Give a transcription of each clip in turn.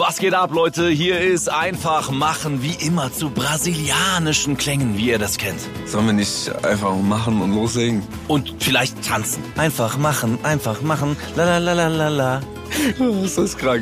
Was geht ab, Leute? Hier ist einfach machen, wie immer zu brasilianischen Klängen, wie ihr das kennt. Sollen wir nicht einfach machen und loslegen? Und vielleicht tanzen. Einfach machen, la la la la la la. Das ist krank.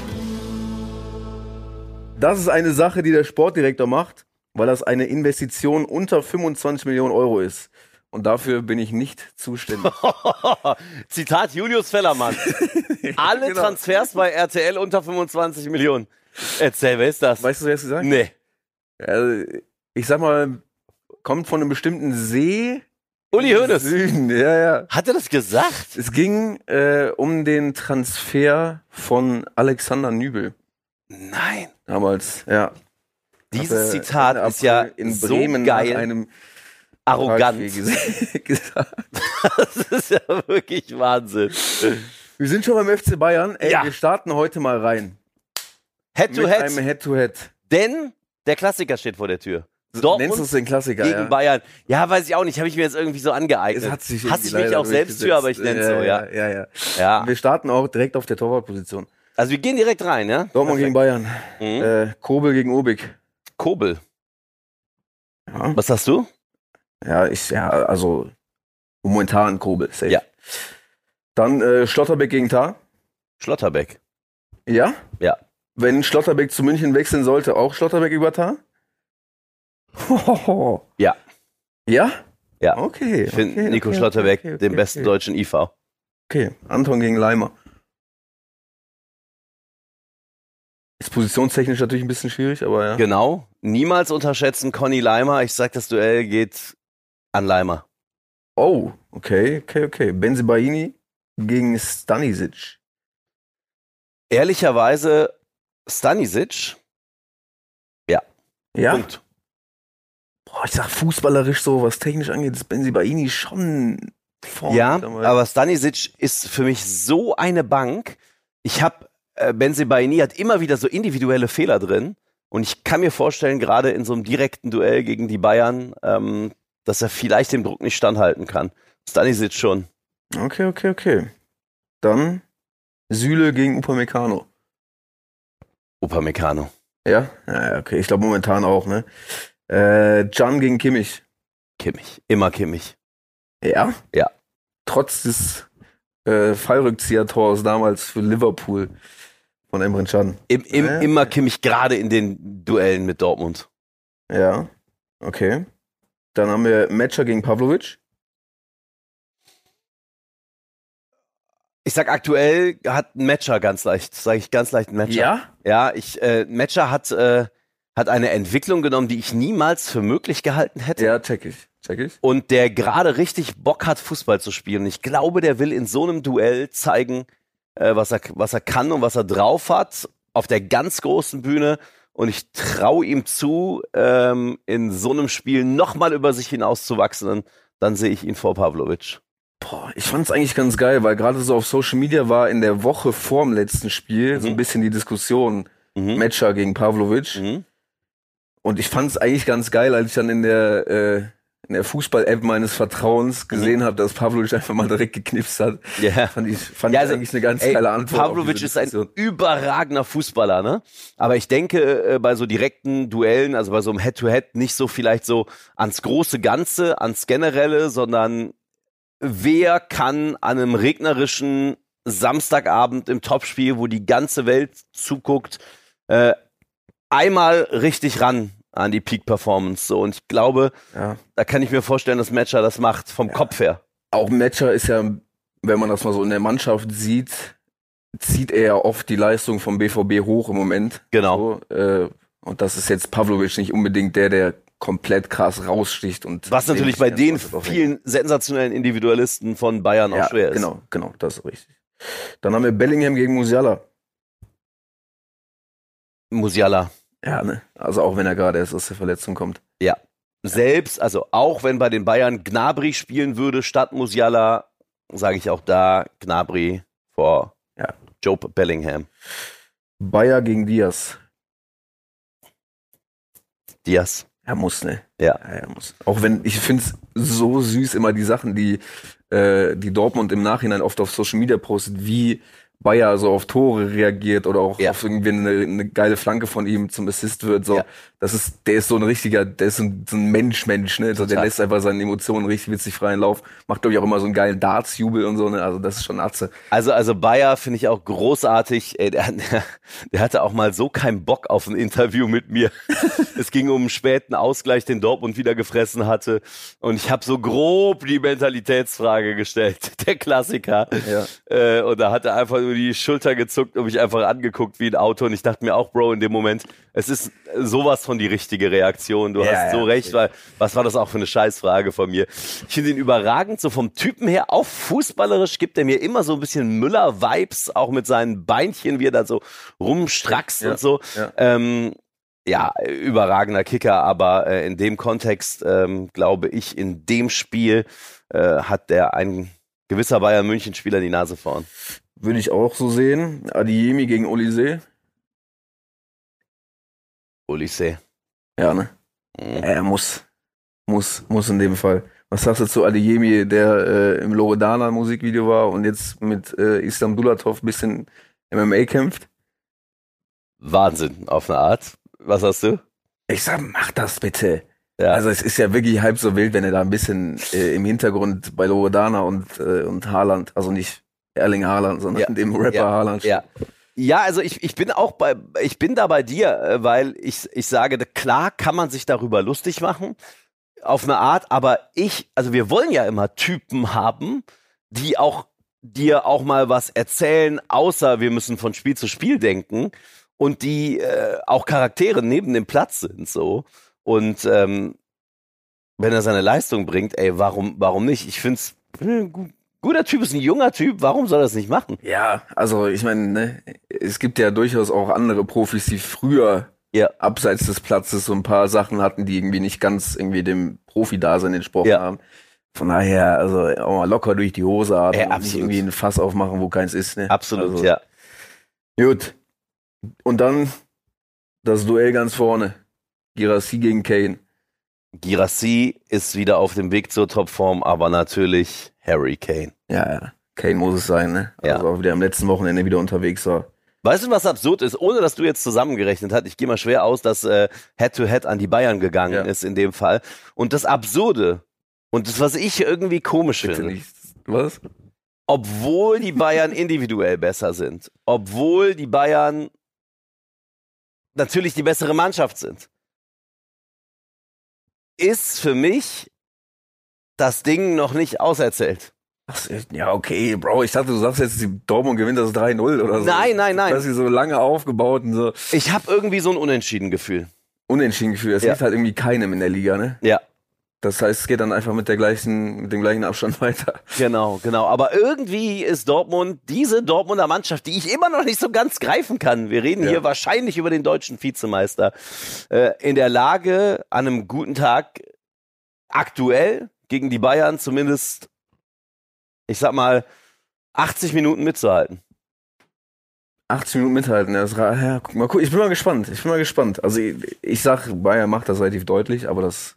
Das ist eine Sache, die der Sportdirektor macht, weil das eine Investition unter 25 Millionen Euro ist. Und dafür bin ich nicht zuständig. Zitat Julius Fellermann. Alle Genau. Transfers bei RTL unter 25 Millionen. Erzähl, wer ist das? Weißt du, wer es gesagt hat? Nee. Also, ich sag mal, kommt von einem bestimmten See. Uli Hoeneß. Süden. Ja. Hat er das gesagt? Es ging um den Transfer von Alexander Nübel. Nein. Damals, ja. Dieses Hat er Zitat Ende ist ja April in so Bremen geil. nach einem Arrogant. Vertragsspiel gesagt. Das ist ja wirklich Wahnsinn. Wir sind schon beim FC Bayern. Ey, Ja. wir starten heute mal rein. Head to Mit head. einem Head-to-Head. Denn der Klassiker steht vor der Tür. Nennst du Dortmund es den Klassiker, gegen ja? Bayern. Ja, weiß ich auch nicht. Habe ich mir jetzt irgendwie so angeeignet. Es hat sich Hasse irgendwie ich mich leider auch selbst für, aber ich nenne es so, ja. Ja. Ja. Wir starten auch direkt auf der Torwartposition. Also wir gehen direkt rein, ja? Dortmund gegen Bayern. Kobel gegen Obig. Kobel. Ja. Was sagst du? Also momentan Kobel. Safe. Ja. Dann Schlotterbeck gegen Tah. Schlotterbeck. Ja? Ja. Wenn Schlotterbeck zu München wechseln sollte, auch Schlotterbeck über Tah? Ja. Ja? Ja. Okay. Ich finde Nico Schlotterbeck den besten deutschen IV. Okay, Anton gegen Leimer. Ist positionstechnisch natürlich ein bisschen schwierig, aber ja. Genau. Niemals unterschätzen Conny Leimer. Ich sag, das Duell geht an Leimer. Oh, okay. Bensebaini gegen Stanisic. Ehrlicherweise Stanisic. Ja? Punkt. Boah, ich sag fußballerisch so, was technisch angeht, ist Bensebaini schon vorne Ja, dabei. aber Stanisic ist für mich so eine Bank. Ich habe Bensebaini hat immer wieder so individuelle Fehler drin. Und ich kann mir vorstellen, gerade in so einem direkten Duell gegen die Bayern, dass er vielleicht dem Druck nicht standhalten kann. Stanisic schon. Okay. Dann Süle gegen Upamecano. Upamecano. Ja? Ja, okay. Ich glaube momentan auch, ne? Can gegen Kimmich. Kimmich. Immer Kimmich. Ja? Ja. Trotz des Fallrückzieher-Tors damals für Liverpool von Emre Can. Ja. Immer Kimmich, gerade in den Duellen mit Dortmund. Ja, okay. Dann haben wir Metscher gegen Pavlovic. Ich sag aktuell hat ein Matcher ganz leicht, sage ich ganz leicht ein Matcher. Ja? Ja, Matcher hat eine Entwicklung genommen, die ich niemals für möglich gehalten hätte. Ja, check ich. Und der gerade richtig Bock hat, Fußball zu spielen. Ich glaube, der will in so einem Duell zeigen, was er kann und was er drauf hat, auf der ganz großen Bühne. Und ich traue ihm zu, in so einem Spiel nochmal über sich hinauszuwachsen. Und dann sehe ich ihn vor Pavlovic. Boah, ich fand's eigentlich ganz geil, weil gerade so auf Social Media war in der Woche vorm letzten Spiel so ein bisschen die Diskussion Metscher gegen Pavlovic. Und ich fand's eigentlich ganz geil, als ich dann in der Fußball-App meines Vertrauens gesehen habe, dass Pavlovic einfach mal direkt geknipst hat. Ja. Fand ich eigentlich eine ganz geile Antwort. Pavlovic ist ein überragender Fußballer, ne? Aber ich denke, bei so direkten Duellen, also bei so einem Head-to-Head, nicht so vielleicht so ans große Ganze, ans Generelle, sondern wer kann an einem regnerischen Samstagabend im Topspiel, wo die ganze Welt zuguckt, einmal richtig ran an die Peak-Performance. So. Und ich glaube, da kann ich mir vorstellen, dass Metscher das macht, vom Kopf her. Auch Metscher ist ja, wenn man das mal so in der Mannschaft sieht, zieht er ja oft die Leistung vom BVB hoch im Moment. Genau. So, und das ist jetzt Pavlovic nicht unbedingt der komplett krass raussticht. Und was natürlich bei den vielen sensationellen Individualisten von Bayern auch schwer ist. Genau, das ist richtig. Dann haben wir Bellingham gegen Musiala. Musiala. Ja, ne? Also auch wenn er gerade erst aus der Verletzung kommt. Ja. Selbst, also auch wenn bei den Bayern Gnabry spielen würde statt Musiala, sage ich auch da Gnabry vor Job Bellingham. Bayer gegen Diaz. Diaz. Er muss, ne? Ja. Er muss. Auch wenn, ich finde es so süß, immer die Sachen, die Dortmund im Nachhinein oft auf Social Media postet, wie Bayer so auf Tore reagiert oder auch Ja. auf irgendwie eine geile Flanke von ihm zum Assist wird. So, Ja. der ist so ein richtiger, der ist so ein Mensch, ne? So, der Total. lässt einfach seine Emotionen richtig witzig freien Lauf. Macht, glaube ich, auch immer so einen geilen Darts-Jubel und so, ne? Also das ist schon Atze. Also Bayer finde ich auch großartig. Ey, der hatte auch mal so keinen Bock auf ein Interview mit mir. Es ging um einen späten Ausgleich, den Dortmund wieder gefressen hatte. Und ich habe so grob die Mentalitätsfrage gestellt. Der Klassiker. Ja. Und da hat er einfach nur die Schulter gezuckt und mich einfach angeguckt wie ein Auto. Und ich dachte mir auch, Bro, in dem Moment, es ist sowas von die richtige Reaktion. Du hast so recht, weil was war das auch für eine Scheißfrage von mir? Ich finde ihn überragend, so vom Typen her, auch fußballerisch gibt er mir immer so ein bisschen Müller-Vibes, auch mit seinen Beinchen, wie er da so rumstrackst und so. Ja, überragender Kicker, aber in dem Kontext, glaube ich, in dem Spiel hat der ein gewisser Bayern-München-Spieler die Nase vorn. Würde ich auch so sehen. Adeyemi gegen Olise. Olise. Ja, ne? Mhm. Er muss in dem Fall. Was sagst du zu Adeyemi, der im Loredana Musikvideo war und jetzt mit Islam Dulatov ein bisschen MMA kämpft? Wahnsinn, auf eine Art. Was hast du? Ich sag, mach das bitte. Ja. Also es ist ja wirklich halb so wild, wenn er da ein bisschen im Hintergrund bei Loredana und Haaland, also nicht Erling Haaland, sondern dem Rapper Haaland. Ja, also ich bin da bei dir, weil ich sage, klar kann man sich darüber lustig machen, auf eine Art, aber also wir wollen ja immer Typen haben, die auch dir auch mal was erzählen, außer wir müssen von Spiel zu Spiel denken und die auch Charaktere neben dem Platz sind, so. Und wenn er seine Leistung bringt, ey, warum nicht? Ich find's guter Typ, ist ein junger Typ, warum soll er das nicht machen? Ja, also ich meine, ne, es gibt ja durchaus auch andere Profis, die früher abseits des Platzes so ein paar Sachen hatten, die irgendwie nicht ganz irgendwie dem Profi-Dasein entsprochen haben. Von daher, also auch mal locker durch die Hose atmen und nicht irgendwie ein Fass aufmachen, wo keins ist. Ne? Absolut, also, ja. Gut. Und dann das Duell ganz vorne. Girassi gegen Kane. Girassi ist wieder auf dem Weg zur Topform, aber natürlich Harry Kane. Ja. Kane muss es sein, ne? Ja. Also auch wieder am letzten Wochenende wieder unterwegs war. Weißt du, was absurd ist? Ohne, dass du jetzt zusammengerechnet hast, ich gehe mal schwer aus, dass Head-to-Head an die Bayern gegangen ist in dem Fall. Und das Absurde und das, was ich irgendwie komisch Bitte finde, nicht. Was? obwohl die Bayern individuell besser sind, obwohl die Bayern natürlich die bessere Mannschaft sind, ist für mich das Ding noch nicht auserzählt. Ach, ja, okay, Bro, ich dachte, du sagst jetzt, die Dortmund gewinnt das 3-0 oder so. Nein. Das ist so lange aufgebaut und so. Ich habe irgendwie so ein Unentschieden-Gefühl. Unentschieden Gefühl. Es liegt halt irgendwie keinem in der Liga, ne? Ja. Das heißt, es geht dann einfach mit dem gleichen Abstand weiter. Genau. Aber irgendwie ist Dortmund, diese Dortmunder Mannschaft, die ich immer noch nicht so ganz greifen kann, wir reden hier wahrscheinlich über den deutschen Vizemeister, in der Lage, an einem guten Tag aktuell gegen die Bayern zumindest, ich sag mal, 80 Minuten mitzuhalten. 80 Minuten mithalten, ja, guck mal, ich bin mal gespannt. Also ich sag, Bayern macht das relativ deutlich, aber das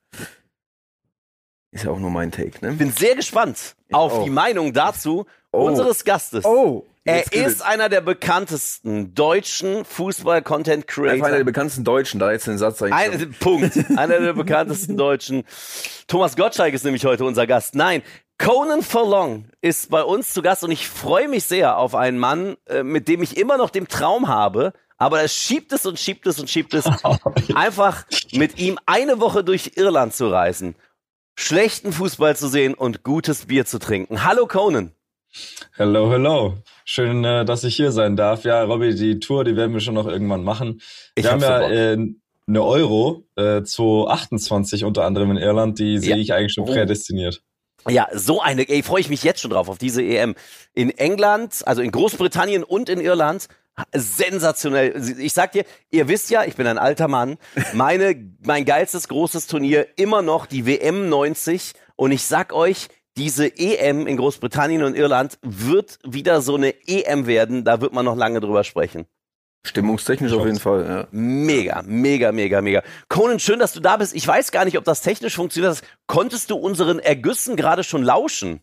ist ja auch nur mein Take, ne? Ich bin sehr gespannt auf die Meinung dazu unseres Gastes. Er ist einer der bekanntesten deutschen Fußball-Content-Creator. Einfach einer der bekanntesten Deutschen, da jetzt den Satz eigentlich. Punkt. Einer der bekanntesten Deutschen. Thomas Gottschalk ist nämlich heute unser Gast. Nein, Conan Furlong ist bei uns zu Gast und ich freue mich sehr auf einen Mann, mit dem ich immer noch den Traum habe, aber er schiebt es, einfach mit ihm eine Woche durch Irland zu reisen, schlechten Fußball zu sehen und gutes Bier zu trinken. Hallo Conan. Hello. Schön, dass ich hier sein darf. Ja, Robby, die Tour, die werden wir schon noch irgendwann machen. Wir haben ja eine Euro 2028 unter anderem in Irland, die sehe ich eigentlich schon prädestiniert. Ja, freue ich mich jetzt schon drauf, auf diese EM. In England, also in Großbritannien und in Irland, sensationell. Ich sag dir, ihr wisst ja, ich bin ein alter Mann, mein geilstes großes Turnier immer noch die WM 90 und ich sag euch, diese EM in Großbritannien und Irland wird wieder so eine EM werden, da wird man noch lange drüber sprechen. Stimmungstechnisch auf jeden Fall, ja. Mega. Conan, schön, dass du da bist. Ich weiß gar nicht, ob das technisch funktioniert. Konntest du unseren Ergüssen gerade schon lauschen?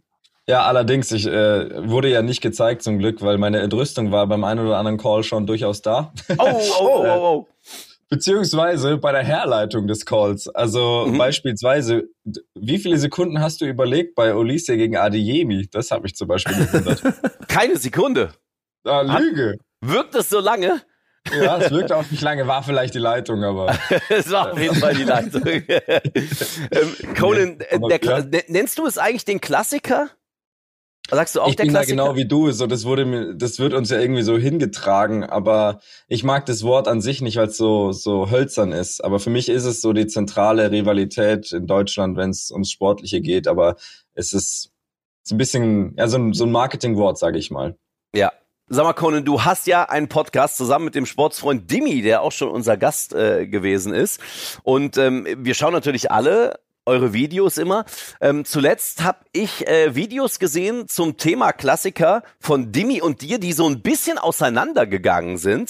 Ja, allerdings, ich wurde ja nicht gezeigt zum Glück, weil meine Entrüstung war beim einen oder anderen Call schon durchaus da. Oh. Beziehungsweise bei der Herleitung des Calls. Also beispielsweise, wie viele Sekunden hast du überlegt bei Olise gegen Adeyemi? Das hat mich zum Beispiel gewundert. Keine Sekunde. Ah, Lüge. Wirkt es so lange? Ja, es wirkte auch nicht lange, war vielleicht die Leitung, aber... Es war auf jeden Fall die Leitung. Conan, nennst du es eigentlich den Klassiker? Sagst du auch ich der bin Klassiker? da genau wie du, so das wird uns ja irgendwie so hingetragen, aber ich mag das Wort an sich nicht, weil es so hölzern ist. Aber für mich ist es so die zentrale Rivalität in Deutschland, wenn es ums Sportliche geht. Aber es ist ein bisschen so ein Marketingwort, sage ich mal. Ja. Sag mal, Conan, du hast ja einen Podcast zusammen mit dem Sportsfreund Dimi, der auch schon unser Gast gewesen ist. Und wir schauen natürlich alle eure Videos immer. Zuletzt habe ich Videos gesehen zum Thema Klassiker von Dimi und dir, die so ein bisschen auseinandergegangen sind.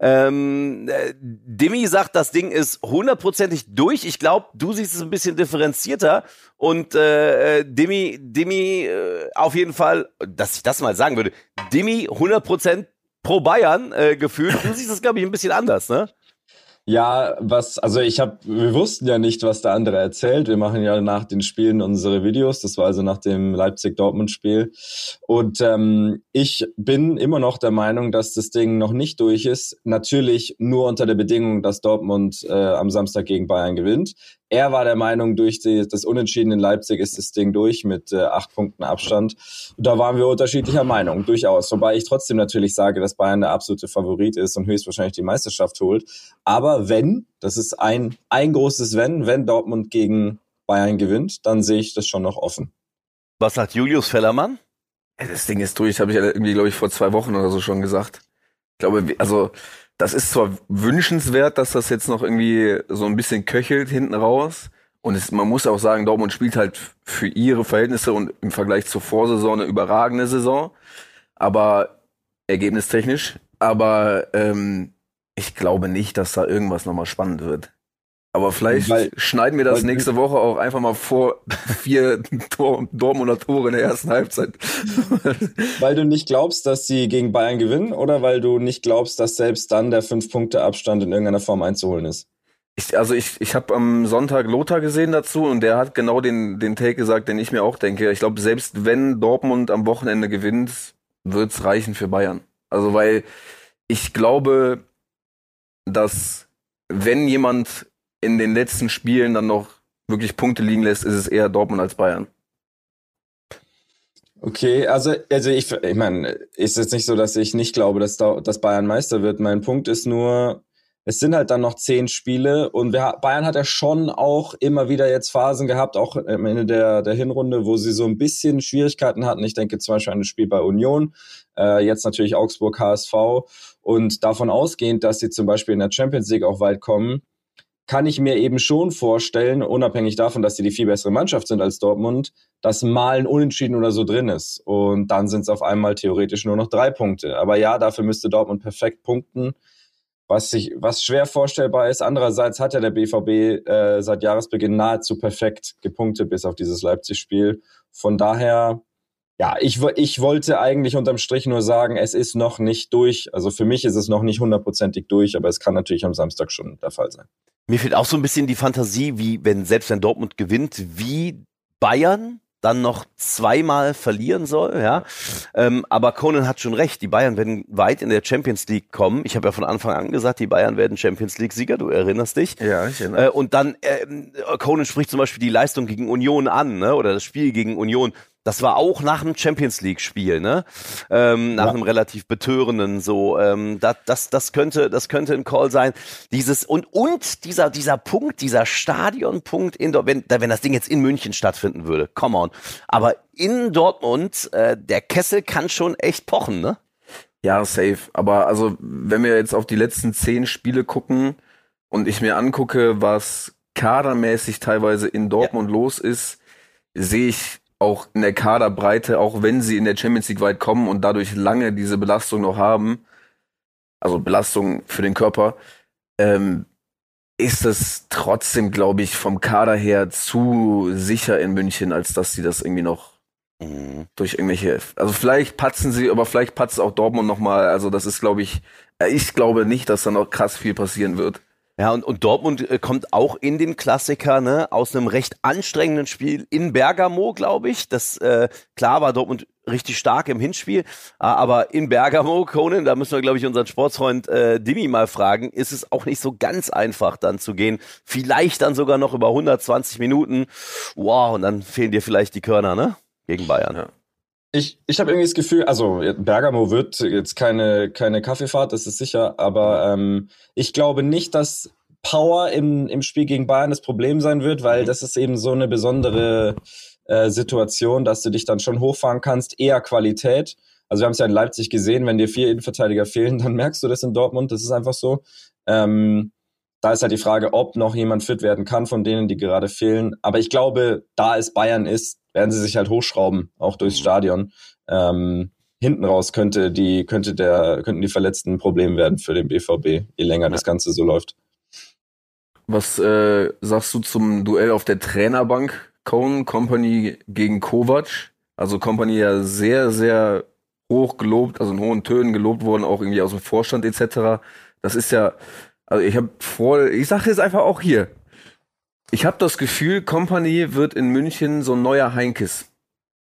Dimi sagt, das Ding ist 100%ig durch. Ich glaube, du siehst es ein bisschen differenzierter. Und Dimi auf jeden Fall, dass ich das mal sagen würde, Dimi 100% pro Bayern gefühlt. Du siehst es, glaube ich, ein bisschen anders, ne? Ja, wir wussten ja nicht, was der andere erzählt. Wir machen ja nach den Spielen unsere Videos. Das war also nach dem Leipzig-Dortmund-Spiel. Und ich bin immer noch der Meinung, dass das Ding noch nicht durch ist. Natürlich nur unter der Bedingung, dass Dortmund am Samstag gegen Bayern gewinnt. Er war der Meinung, durch das Unentschieden in Leipzig ist das Ding durch mit 8 Punkten Abstand. Und da waren wir unterschiedlicher Meinung, durchaus. Wobei ich trotzdem natürlich sage, dass Bayern der absolute Favorit ist und höchstwahrscheinlich die Meisterschaft holt. Aber das ist ein großes wenn Dortmund gegen Bayern gewinnt, dann sehe ich das schon noch offen. Was sagt Julius Fellermann? Das Ding ist durch, habe ich irgendwie, glaube ich, vor 2 Wochen oder so schon gesagt. Ich glaube, also das ist zwar wünschenswert, dass das jetzt noch irgendwie so ein bisschen köchelt hinten raus. Und man muss auch sagen, Dortmund spielt halt für ihre Verhältnisse und im Vergleich zur Vorsaison eine überragende Saison. Aber ergebnistechnisch. Aber ich glaube nicht, dass da irgendwas nochmal spannend wird. Aber vielleicht schneiden wir das nächste Woche auch einfach mal vor 4 Dortmunder Tore in der ersten Halbzeit. Weil du nicht glaubst, dass sie gegen Bayern gewinnen oder weil du nicht glaubst, dass selbst dann der 5-Punkte-Abstand in irgendeiner Form einzuholen ist? Ich habe am Sonntag Lothar gesehen dazu und der hat genau den Take gesagt, den ich mir auch denke. Ich glaube, selbst wenn Dortmund am Wochenende gewinnt, wird's reichen für Bayern. Also weil ich glaube, dass wenn jemand in den letzten Spielen dann noch wirklich Punkte liegen lässt, ist es eher Dortmund als Bayern. Okay, also ich meine, ist jetzt nicht so, dass ich nicht glaube, dass Bayern Meister wird. Mein Punkt ist nur, es sind halt dann noch 10 Spiele und Bayern hat ja schon auch immer wieder jetzt Phasen gehabt, auch am Ende der Hinrunde, wo sie so ein bisschen Schwierigkeiten hatten. Ich denke zum Beispiel an das Spiel bei Union, jetzt natürlich Augsburg, HSV und davon ausgehend, dass sie zum Beispiel in der Champions League auch weit kommen, kann ich mir eben schon vorstellen, unabhängig davon, dass sie die viel bessere Mannschaft sind als Dortmund, dass mal ein Unentschieden oder so drin ist. Und dann sind es auf einmal theoretisch nur noch 3 Punkte. Aber ja, dafür müsste Dortmund perfekt punkten, was schwer vorstellbar ist. Andererseits hat ja der BVB seit Jahresbeginn nahezu perfekt gepunktet, bis auf dieses Leipzig-Spiel. Von daher, ja, ich wollte eigentlich unterm Strich nur sagen, es ist noch nicht durch. Also für mich ist es noch nicht 100%ig durch, aber es kann natürlich am Samstag schon der Fall sein. Mir fehlt auch so ein bisschen die Fantasie, wie selbst wenn Dortmund gewinnt, wie Bayern dann noch 2-mal verlieren soll, ja. Aber Conan hat schon recht, die Bayern werden weit in der Champions League kommen. Ich habe ja von Anfang an gesagt, die Bayern werden Champions League-Sieger, du erinnerst dich. Ja, ich erinnere. Und dann, Conan spricht zum Beispiel die Leistung gegen Union an, ne? Oder das Spiel gegen Union. Das war auch nach einem Champions League-Spiel, ne? Nach einem relativ betörenden so. Das könnte ein Call sein. Dieser Punkt, dieser Stadionpunkt wenn das Ding jetzt in München stattfinden würde, come on. Aber in Dortmund, der Kessel kann schon echt pochen, ne? Ja, safe. Aber also, wenn wir jetzt auf die letzten 10 Spiele gucken und ich mir angucke, was kadermäßig teilweise in Dortmund los ist, sehe ich auch in der Kaderbreite, auch wenn sie in der Champions League weit kommen und dadurch lange diese Belastung noch haben, also Belastung für den Körper, ist es trotzdem, glaube ich, vom Kader her zu sicher in München, als dass sie das irgendwie noch Durch irgendwelche, also vielleicht patzen sie, aber vielleicht patzt auch Dortmund nochmal. Also das ist, glaube ich glaube nicht, dass da noch krass viel passieren wird. Ja, und Dortmund kommt auch in den Klassiker, ne, aus einem recht anstrengenden Spiel in Bergamo, glaube ich. Das, klar war Dortmund richtig stark im Hinspiel, aber in Bergamo, Conan, da müssen wir, glaube ich, unseren Sportsfreund Dimi mal fragen, ist es auch nicht so ganz einfach dann zu gehen. Vielleicht dann sogar noch über 120 Minuten. Wow, und dann fehlen dir vielleicht die Körner, ne, gegen Bayern. Ja. Ich habe irgendwie das Gefühl, also Bergamo wird jetzt keine Kaffeefahrt, das ist sicher, aber ich glaube nicht, dass Power im Spiel gegen Bayern das Problem sein wird, weil das ist eben so eine besondere Situation, dass du dich dann schon hochfahren kannst, eher Qualität. Also wir haben es ja in Leipzig gesehen, wenn dir 4 Innenverteidiger fehlen, dann merkst du das in Dortmund, das ist einfach so. Da ist halt die Frage, ob noch jemand fit werden kann von denen, die gerade fehlen. Aber ich glaube, da es Bayern ist, werden sie sich halt hochschrauben, auch durchs Stadion. Hinten raus könnten die Verletzten ein Problem werden für den BVB, je länger das Ganze so läuft. Was sagst du zum Duell auf der Trainerbank? Cohn, Kompany gegen Kovac. Also Kompany ja sehr, sehr hoch gelobt, also in hohen Tönen gelobt worden, auch irgendwie aus dem Vorstand etc. Das ist ja, also ich sage jetzt einfach auch hier, ich habe das Gefühl, Kompany wird in München so ein neuer Heinkes.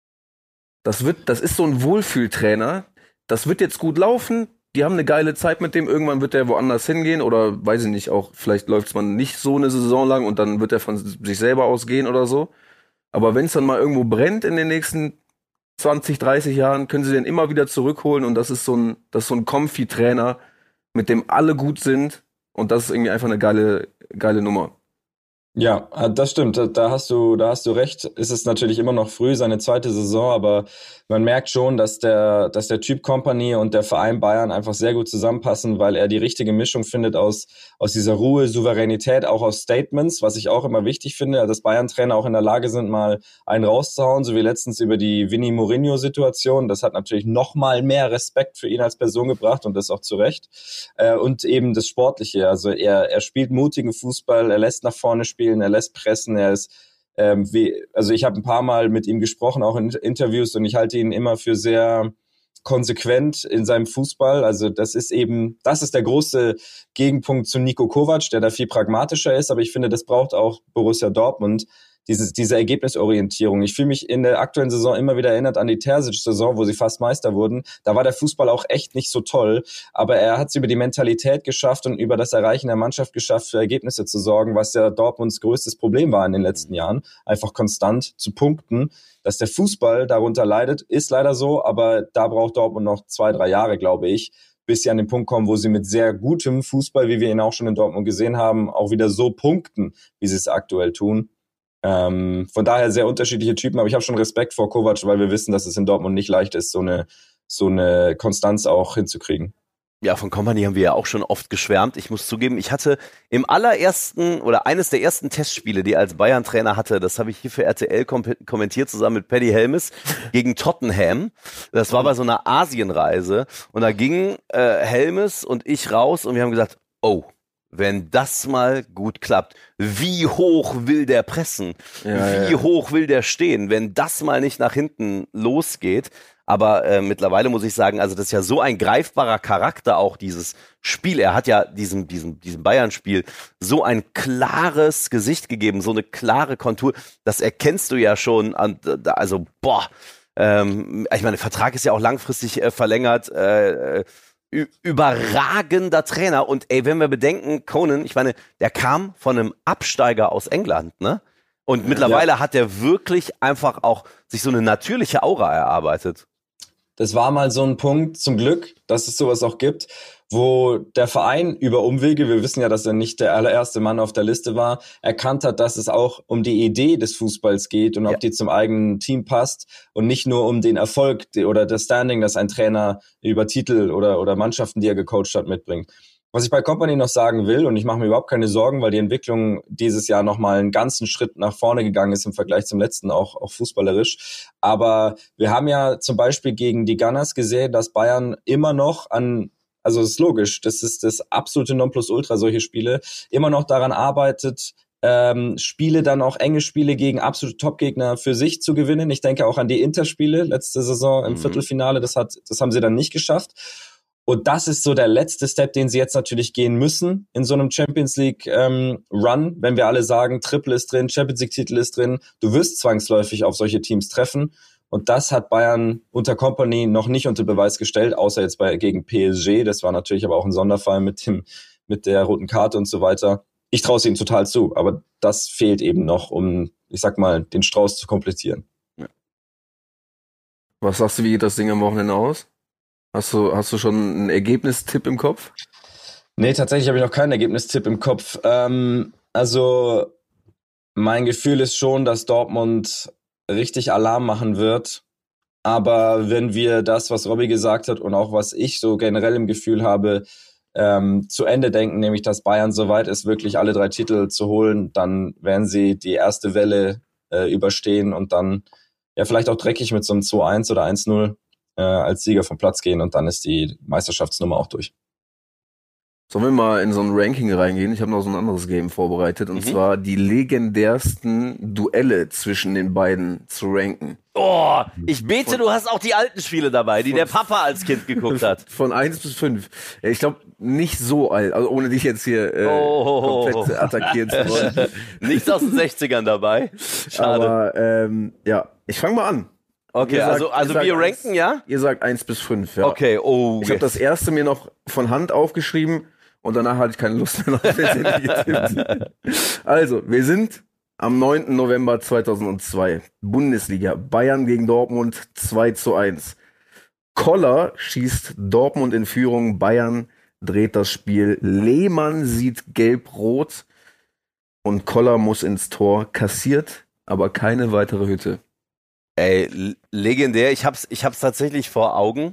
Das ist so ein Wohlfühltrainer. Das wird jetzt gut laufen. Die haben eine geile Zeit mit dem. Irgendwann wird der woanders hingehen oder weiß ich nicht, auch vielleicht läuft es mal nicht so eine Saison lang und dann wird er von sich selber ausgehen oder so. Aber wenn es dann mal irgendwo brennt in den nächsten 20, 30 Jahren, können sie den immer wieder zurückholen und das ist so ein Comfy-Trainer, mit dem alle gut sind und das ist irgendwie einfach eine geile Nummer. Ja, das stimmt. Da hast du recht. Es ist natürlich immer noch früh, seine zweite Saison, aber man merkt schon, dass der Typ Kompany und der Verein Bayern einfach sehr gut zusammenpassen, weil er die richtige Mischung findet aus dieser Ruhe, Souveränität, auch aus Statements, was ich auch immer wichtig finde, dass Bayern-Trainer auch in der Lage sind, mal einen rauszuhauen, so wie letztens über die Vinny-Mourinho-Situation. Das hat natürlich noch mal mehr Respekt für ihn als Person gebracht und das auch zu Recht. Und eben das Sportliche. Also er spielt mutigen Fußball, er lässt nach vorne spielen, er lässt pressen, er ist also ich habe ein paar Mal mit ihm gesprochen, auch in Interviews, und ich halte ihn immer für sehr konsequent in seinem Fußball. Also das ist der große Gegenpunkt zu Niko Kovac, der da viel pragmatischer ist, aber ich finde, das braucht auch Borussia Dortmund, diese Ergebnisorientierung. Ich fühle mich in der aktuellen Saison immer wieder erinnert an die Terzic-Saison, wo sie fast Meister wurden. Da war der Fußball auch echt nicht so toll, aber er hat es über die Mentalität geschafft und über das Erreichen der Mannschaft geschafft, für Ergebnisse zu sorgen, was ja Dortmunds größtes Problem war in den letzten Jahren. Einfach konstant zu punkten. Dass der Fußball darunter leidet, ist leider so, aber da braucht Dortmund noch 2, 3 Jahre, glaube ich, bis sie an den Punkt kommen, wo sie mit sehr gutem Fußball, wie wir ihn auch schon in Dortmund gesehen haben, auch wieder so punkten, wie sie es aktuell tun. Von daher sehr unterschiedliche Typen, aber ich habe schon Respekt vor Kovac, weil wir wissen, dass es in Dortmund nicht leicht ist, so eine Konstanz auch hinzukriegen. Ja, von Kompany haben wir ja auch schon oft geschwärmt. Ich muss zugeben, ich hatte im allerersten oder eines der ersten Testspiele, die er als Bayern-Trainer hatte, das habe ich hier für RTL kommentiert, zusammen mit Paddy Helmes gegen Tottenham. Das war bei so einer Asienreise und da gingen Helmes und ich raus und wir haben gesagt, oh, wenn das mal gut klappt, wie hoch will der pressen? Wie hoch will der stehen? Wenn das mal nicht nach hinten losgeht. Aber mittlerweile muss ich sagen, also das ist ja so ein greifbarer Charakter auch, dieses Spiel. Er hat ja diesem Bayern-Spiel so ein klares Gesicht gegeben, so eine klare Kontur. Das erkennst du ja schon. Also, ich meine, der Vertrag ist ja auch langfristig verlängert. Überragender Trainer. Und ey, wenn wir bedenken, Conan, ich meine, der kam von einem Absteiger aus England, ne? Und mittlerweile hat er wirklich einfach auch sich so eine natürliche Aura erarbeitet. Das war mal so ein Punkt, zum Glück, dass es sowas auch gibt, wo der Verein über Umwege, wir wissen ja, dass er nicht der allererste Mann auf der Liste war, erkannt hat, dass es auch um die Idee des Fußballs geht und ob die zum eigenen Team passt und nicht nur um den Erfolg oder das Standing, das ein Trainer über Titel oder Mannschaften, die er gecoacht hat, mitbringt. Was ich bei Kompany noch sagen will, und ich mache mir überhaupt keine Sorgen, weil die Entwicklung dieses Jahr nochmal einen ganzen Schritt nach vorne gegangen ist im Vergleich zum letzten, auch fußballerisch. Aber wir haben ja zum Beispiel gegen die Gunners gesehen, dass Bayern immer noch also es ist logisch, das ist das absolute Nonplusultra, solche Spiele, immer noch daran arbeitet, Spiele dann auch enge Spiele gegen absolute Top-Gegner für sich zu gewinnen. Ich denke auch an die Inter-Spiele letzte Saison im Viertelfinale. Das haben sie dann nicht geschafft. Und das ist so der letzte Step, den sie jetzt natürlich gehen müssen in so einem Champions League Run. Wenn wir alle sagen, Triple ist drin, Champions League Titel ist drin, du wirst zwangsläufig auf solche Teams treffen. Und das hat Bayern unter Kompany noch nicht unter Beweis gestellt, außer jetzt gegen PSG. Das war natürlich aber auch ein Sonderfall mit der roten Karte und so weiter. Ich traue es ihm total zu, aber das fehlt eben noch, um, ich sag mal, den Strauß zu komplettieren. Ja. Was sagst du, wie geht das Ding am Wochenende aus? Hast du schon einen Ergebnistipp im Kopf? Nee, tatsächlich habe ich noch keinen Ergebnistipp im Kopf. Also mein Gefühl ist schon, dass Dortmund richtig Alarm machen wird. Aber wenn wir das, was Robby gesagt hat und auch was ich so generell im Gefühl habe, zu Ende denken, nämlich dass Bayern so weit ist, wirklich alle 3 Titel zu holen, dann werden sie die erste Welle überstehen und dann ja vielleicht auch dreckig mit so einem 2-1 oder 1-0 als Sieger vom Platz gehen und dann ist die Meisterschaftsnummer auch durch. Sollen wir mal in so ein Ranking reingehen? Ich habe noch so ein anderes Game vorbereitet und zwar die legendärsten Duelle zwischen den beiden zu ranken. Oh, ich bete, du hast auch die alten Spiele dabei, die der Papa als Kind geguckt hat. Von 1 bis 5. Ich glaube, nicht so alt, also ohne dich jetzt hier komplett attackieren zu wollen. Nichts aus den 60ern dabei. Schade. Aber ja, ich fange mal an. Okay, also wir ranken, ja? Ihr sagt 1 bis 5, ja. Okay, Ich habe das erste mir noch von Hand aufgeschrieben und danach hatte ich keine Lust mehr noch getippt. Also, wir sind am 9. November 2002. Bundesliga. Bayern gegen Dortmund 2-1. Koller schießt Dortmund in Führung. Bayern dreht das Spiel. Lehmann sieht gelb-rot und Koller muss ins Tor. Kassiert, aber keine weitere Hütte. Ey, legendär. Ich hab's tatsächlich vor Augen.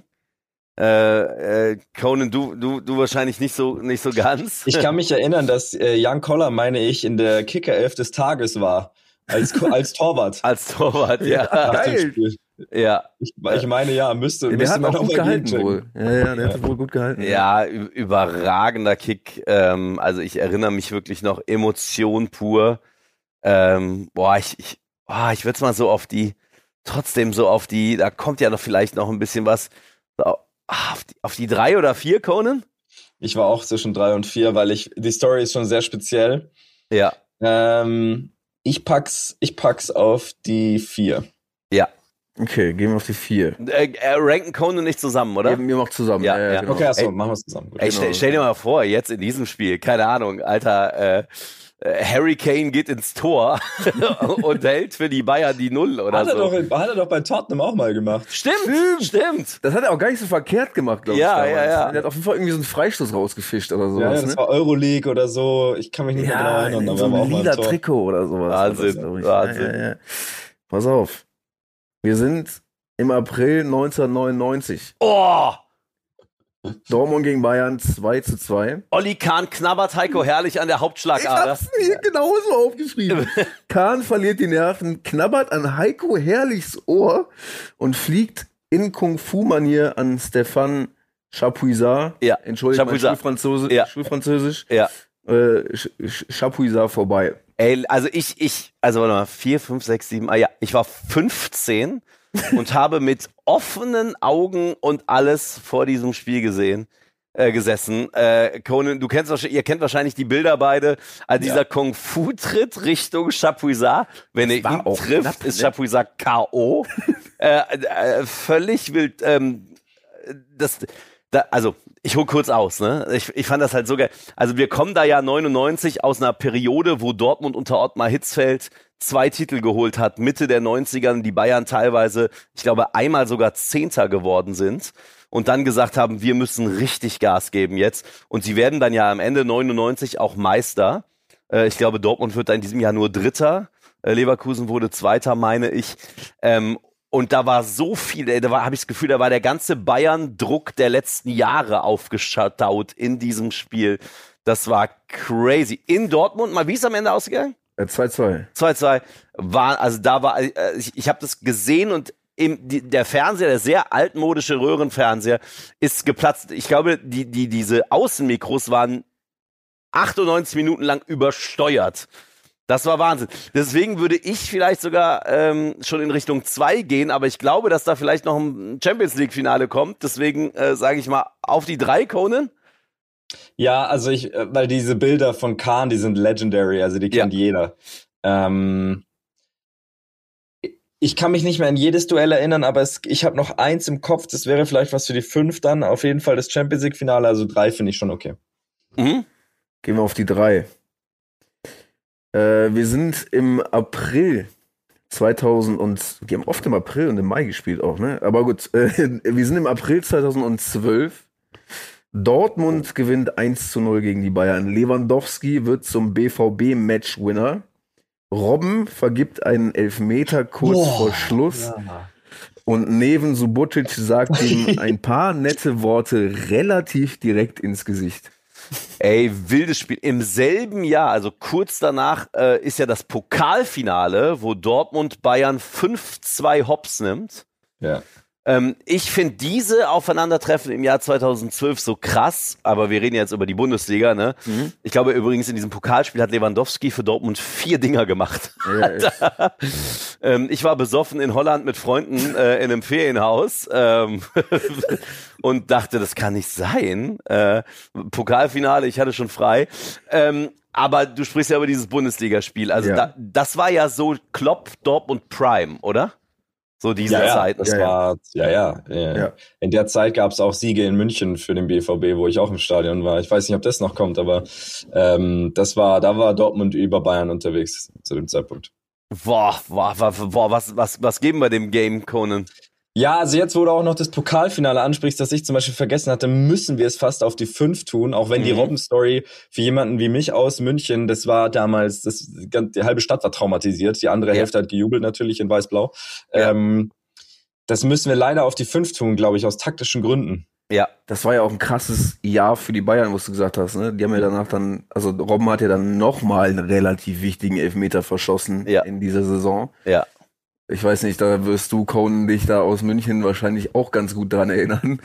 Conan, du wahrscheinlich nicht so ganz. Ich kann mich erinnern, dass Jan Koller, meine ich, in der Kicker-Elf des Tages war. Als Torwart. Als Torwart, ja. Geil. Ja. Ich meine, ja, müsste man auch gut gehalten wohl. Ja, der hat wohl gut gehalten. Ja, überragender Kick. Also ich erinnere mich wirklich noch, Emotion pur. Ich würde es mal so auf die, da kommt ja noch vielleicht noch ein bisschen was, auf die 3 oder 4, Conan? Ich war auch zwischen 3 und 4, weil die Story ist schon sehr speziell. Ja. Ich pack's auf die 4. Ja. Okay, gehen wir auf die 4. Ranken Conan nicht zusammen, oder? Wir machen zusammen. Ja. Genau. Okay, achso, machen wir es zusammen. Gut. Ey, stell dir mal vor, jetzt in diesem Spiel, keine Ahnung, Alter, Harry Kane geht ins Tor und hält für die Bayern die 0 oder hat so. Hat er doch bei Tottenham auch mal gemacht. Stimmt. Das hat er auch gar nicht so verkehrt gemacht, glaube ich. Ja. Er hat auf jeden Fall irgendwie so einen Freistoß rausgefischt oder sowas. Ja, das war Euroleague oder so. Ich kann mich nicht mehr genau erinnern. Aber so ein lila Trikot oder sowas. Wahnsinn. Ja. Pass auf. Wir sind im April 1999. Oh! Dortmund gegen Bayern 2-2. Olli Kahn knabbert Heiko Herrlich an der Hauptschlagader. Ich hab's mir genauso aufgeschrieben. Kahn verliert die Nerven, knabbert an Heiko Herrlichs Ohr und fliegt in Kung-Fu-Manier an Stéphane Chapuisat. Ja. Entschuldigung, mein Schulfranzösisch. Ja. Chapuisat vorbei. Ey, also warte mal, 4, 5, 6, 7, ich war 15 und habe mit offenen Augen und alles vor diesem Spiel gesessen. Conan, ihr kennt wahrscheinlich die Bilder beide. Also dieser Kung-Fu-Tritt Richtung Chapuisat. Wenn er ihn trifft, knapp, ist Chapuisat K.O. Völlig wild. Also, ich hole kurz aus, ne? Ich fand das halt so geil. Also, wir kommen da ja 99 aus einer Periode, wo Dortmund unter Ottmar Hitzfeld 2 Titel geholt hat, Mitte der 90ern, die Bayern teilweise, ich glaube, einmal sogar 10. geworden sind und dann gesagt haben, wir müssen richtig Gas geben jetzt. Und sie werden dann ja am Ende 99 auch Meister. Ich glaube, Dortmund wird da in diesem Jahr nur 3. Leverkusen wurde 2., meine ich. Und da war so viel, habe ich das Gefühl, da war der ganze Bayern-Druck der letzten Jahre aufgestaut in diesem Spiel. Das war crazy. In Dortmund, mal, wie ist es am Ende ausgegangen? 2-2. 2-2. Ich habe das gesehen und der Fernseher, der sehr altmodische Röhrenfernseher, ist geplatzt. Ich glaube, diese Außenmikros waren 98 Minuten lang übersteuert. Das war Wahnsinn. Deswegen würde ich vielleicht sogar schon in Richtung 2 gehen, aber ich glaube, dass da vielleicht noch ein Champions-League-Finale kommt. Deswegen sage ich mal auf die 3, Conan. Ja, also weil diese Bilder von Kahn, die sind legendary, also die kennt jeder. Ich kann mich nicht mehr an jedes Duell erinnern, aber ich habe noch eins im Kopf, das wäre vielleicht was für die 5 dann. Auf jeden Fall das Champions League-Finale, also 3 finde ich schon okay. Gehen wir auf die 3. Wir sind im April 2000 und die haben oft im April und im Mai gespielt auch, ne? Aber gut, wir sind im April 2012. Dortmund gewinnt 1:0 gegen die Bayern. Lewandowski wird zum BVB-Matchwinner. Robben vergibt einen Elfmeter kurz vor Schluss. Ja. Und Neven Subotic sagt ihm ein paar nette Worte relativ direkt ins Gesicht. Ey, wildes Spiel. Im selben Jahr, also kurz danach, ist ja das Pokalfinale, wo Dortmund Bayern 5-2 hops nimmt. Ja. Ich finde diese Aufeinandertreffen im Jahr 2012 so krass, aber wir reden jetzt über die Bundesliga, ne? Ich glaube übrigens, in diesem Pokalspiel hat Lewandowski für Dortmund 4 Dinger gemacht. Ja, ich war besoffen in Holland mit Freunden in einem Ferienhaus und dachte, das kann nicht sein. Pokalfinale, ich hatte schon frei. Aber du sprichst ja über dieses Bundesligaspiel. Also das war ja so Klopp, Dortmund Prime, oder? So diese Zeit. Das war. In der Zeit gab es auch Siege in München für den BVB, wo ich auch im Stadion war. Ich weiß nicht, ob das noch kommt, aber da war Dortmund über Bayern unterwegs zu dem Zeitpunkt. Was geben wir dem Game, Conan? Ja, also jetzt, wo du auch noch das Pokalfinale ansprichst, das ich zum Beispiel vergessen hatte, müssen wir es fast auf die 5 tun, auch wenn die Robben-Story für jemanden wie mich aus München, das war damals, die halbe Stadt war traumatisiert, die andere Hälfte hat gejubelt natürlich in Weiß-Blau. Ja. Das müssen wir leider auf die 5 tun, glaube ich, aus taktischen Gründen. Ja, das war ja auch ein krasses Jahr für die Bayern, was du gesagt hast, ne? Die haben ja danach dann, also Robben hat ja dann nochmal einen relativ wichtigen Elfmeter verschossen in dieser Saison. Ja. Ich weiß nicht, da wirst du, Conan, dich da aus München wahrscheinlich auch ganz gut dran erinnern.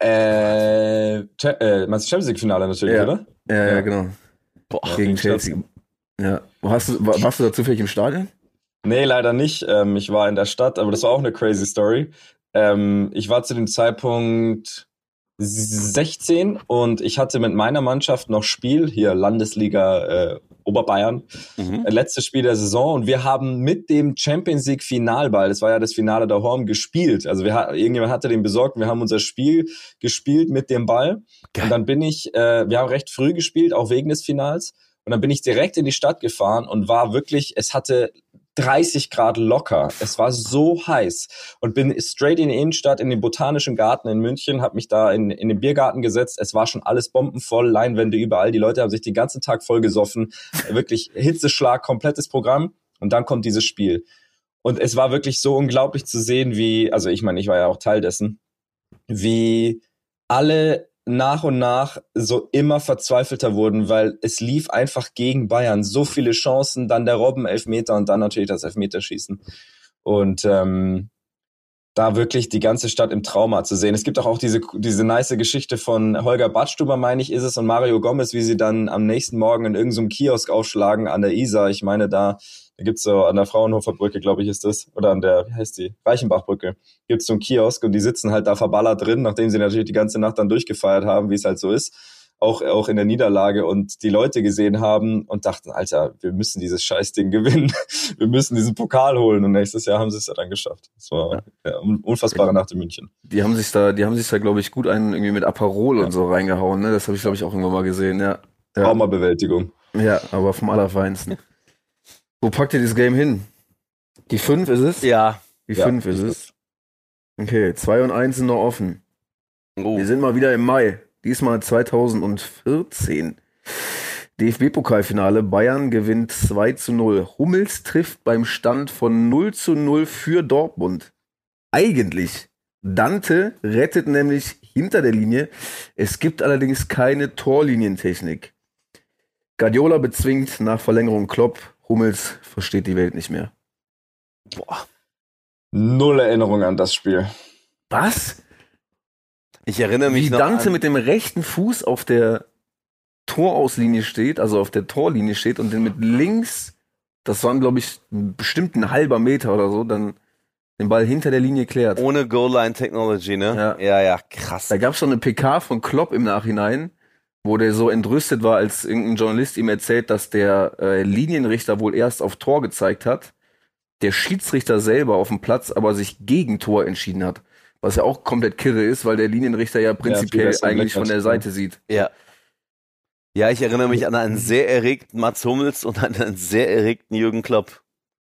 Meinst du Champions League-Finale natürlich, oder? Ja, genau. Boah, gegen Chelsea. Ja. Warst du da zufällig im Stadion? Nee, leider nicht. Ich war in der Stadt, aber das war auch eine crazy Story. Ich war zu dem Zeitpunkt 16 und ich hatte mit meiner Mannschaft noch Spiel, hier Landesliga Oberbayern, letztes Spiel der Saison, und wir haben mit dem Champions League Finalball, das war ja das Finale daheim, gespielt. Also irgendjemand hatte den besorgt und wir haben unser Spiel gespielt mit dem Ball. Geil. Und dann wir haben recht früh gespielt, auch wegen des Finals, und dann bin ich direkt in die Stadt gefahren und war wirklich, es hatte 30 Grad locker. Es war so heiß und bin straight in die Innenstadt, in den Botanischen Garten in München, habe mich da in den Biergarten gesetzt. Es war schon alles bombenvoll, Leinwände überall. Die Leute haben sich den ganzen Tag voll gesoffen. Wirklich Hitzeschlag, komplettes Programm. Und dann kommt dieses Spiel. Und es war wirklich so unglaublich zu sehen, also ich meine, ich war ja auch Teil dessen, wie alle nach und nach so immer verzweifelter wurden, weil es lief einfach gegen Bayern. So viele Chancen, dann der Robben-Elfmeter und dann natürlich das Elfmeterschießen. Und da wirklich die ganze Stadt im Trauma zu sehen. Es gibt auch diese nice Geschichte von Holger Badstuber, meine ich, ist es, und Mario Gomez, wie sie dann am nächsten Morgen in irgendeinem Kiosk aufschlagen an der Isar. Ich meine, da gibt's so an der Fraunhofer Brücke, glaube ich, ist das, oder an der, wie heißt die, Reichenbachbrücke, gibt's so einen Kiosk und die sitzen halt da verballert drin, nachdem sie natürlich die ganze Nacht dann durchgefeiert haben, wie es halt so ist, auch in der Niederlage, und die Leute gesehen haben und dachten, Alter, wir müssen dieses Scheißding gewinnen, wir müssen diesen Pokal holen, und nächstes Jahr haben sie es ja dann geschafft. Das war unfassbare Nacht in München. Die haben sich da, glaube ich, gut irgendwie mit Aperol und so reingehauen, ne? Das habe ich, glaube ich, auch irgendwann mal gesehen, ja. Traumabewältigung. Ja, aber vom Allerfeinsten. Wo packt ihr dieses Game hin? Die 5 ist es? Ja. Die 5 ist es. Okay, 2 und 1 sind noch offen. Wir sind mal wieder im Mai. Diesmal 2014. DFB-Pokalfinale. Bayern gewinnt 2:0. Hummels trifft beim Stand von 0:0 für Dortmund. Eigentlich. Dante rettet nämlich hinter der Linie. Es gibt allerdings keine Torlinientechnik. Guardiola bezwingt nach Verlängerung Klopp. Hummels versteht die Welt nicht mehr. Boah. Null Erinnerung an das Spiel. Was? Ich erinnere mich noch an... Wie Dante mit dem rechten Fuß auf der Torauslinie steht, also auf der Torlinie steht, und den mit links das waren, glaube ich, bestimmt ein halber Meter oder so, dann den Ball hinter der Linie klärt. Ohne Goal-Line-Technology, ne? Ja, krass. Da gab es schon eine PK von Klopp im Nachhinein, wo der so entrüstet war, als irgendein Journalist ihm erzählt, dass der Linienrichter wohl erst auf Tor gezeigt hat, der Schiedsrichter selber auf dem Platz aber sich gegen Tor entschieden hat. Was ja auch komplett kirre ist, weil der Linienrichter ja prinzipiell eigentlich von der Seite sieht. Ja. Ja, ich erinnere mich an einen sehr erregten Mats Hummels und an einen sehr erregten Jürgen Klopp.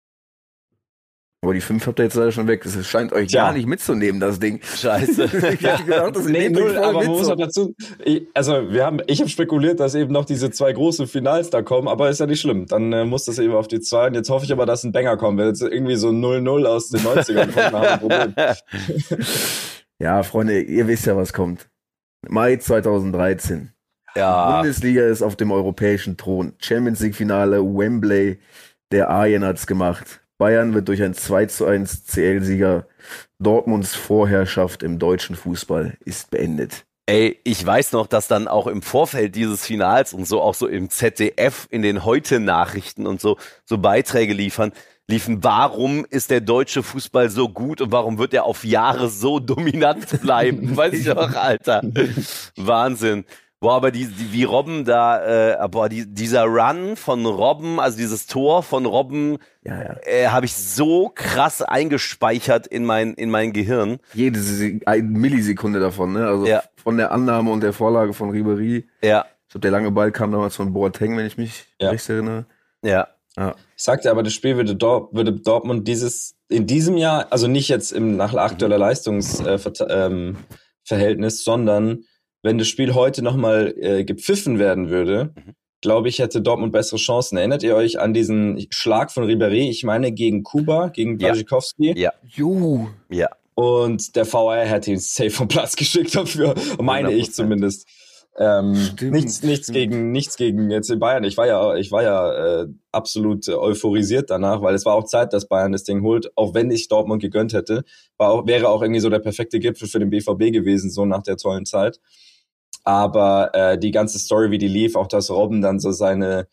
Aber die 5 habt ihr jetzt leider schon weg. Das scheint euch gar nicht mitzunehmen, das Ding. Scheiße. Ich hätte gedacht, das nee, null, aber man muss auch dazu, ich habe spekuliert, dass eben noch diese 2 großen Finals da kommen, aber ist ja nicht schlimm. Dann muss das eben auf die 2. Und jetzt hoffe ich aber, dass ein Banger kommt. Wenn jetzt irgendwie so 0-0 aus den 90ern kommt, dann haben wir ein Problem. Ja, Freunde, ihr wisst ja, was kommt. Mai 2013. Ja. Die Bundesliga ist auf dem europäischen Thron. Champions League Finale, Wembley. Der Arjen hat's gemacht. Bayern wird durch ein 2:1 CL-Sieger. Dortmunds Vorherrschaft im deutschen Fußball ist beendet. Ey, ich weiß noch, dass dann auch im Vorfeld dieses Finals und so auch so im ZDF in den Heute-Nachrichten und so Beiträge liefen, warum ist der deutsche Fußball so gut und warum wird er auf Jahre so dominant bleiben? Weiß ich auch, Alter. Wahnsinn. Boah, aber wie Robben da, dieser Run von Robben, also dieses Tor von Robben, habe ich so krass eingespeichert in mein Gehirn. Jede Millisekunde davon, ne? Also von der Annahme und der Vorlage von Ribéry. Ja. Ich glaube, der lange Ball kam damals von Boateng, wenn ich mich recht erinnere. Ja. Ich sagte aber, das Spiel würde Dortmund in diesem Jahr, also nicht jetzt nach aktueller Leistungsverhältnis, sondern wenn das Spiel heute nochmal gepfiffen werden würde, glaube ich, hätte Dortmund bessere Chancen. Erinnert ihr euch an diesen Schlag von Ribéry? Ich meine, gegen Kuba, gegen Błaszczykowski? Ja. Juhu. Ja. Und der VAR hätte ihn safe vom Platz geschickt dafür, meine 100%. Ich zumindest. Nichts gegen jetzt in Bayern. Ich war ja absolut euphorisiert danach, weil es war auch Zeit, dass Bayern das Ding holt, auch wenn ich Dortmund gegönnt hätte. Wäre auch irgendwie so der perfekte Gipfel für den BVB gewesen, so nach der tollen Zeit. Aber die ganze Story, wie die lief, auch dass Robben dann so seine,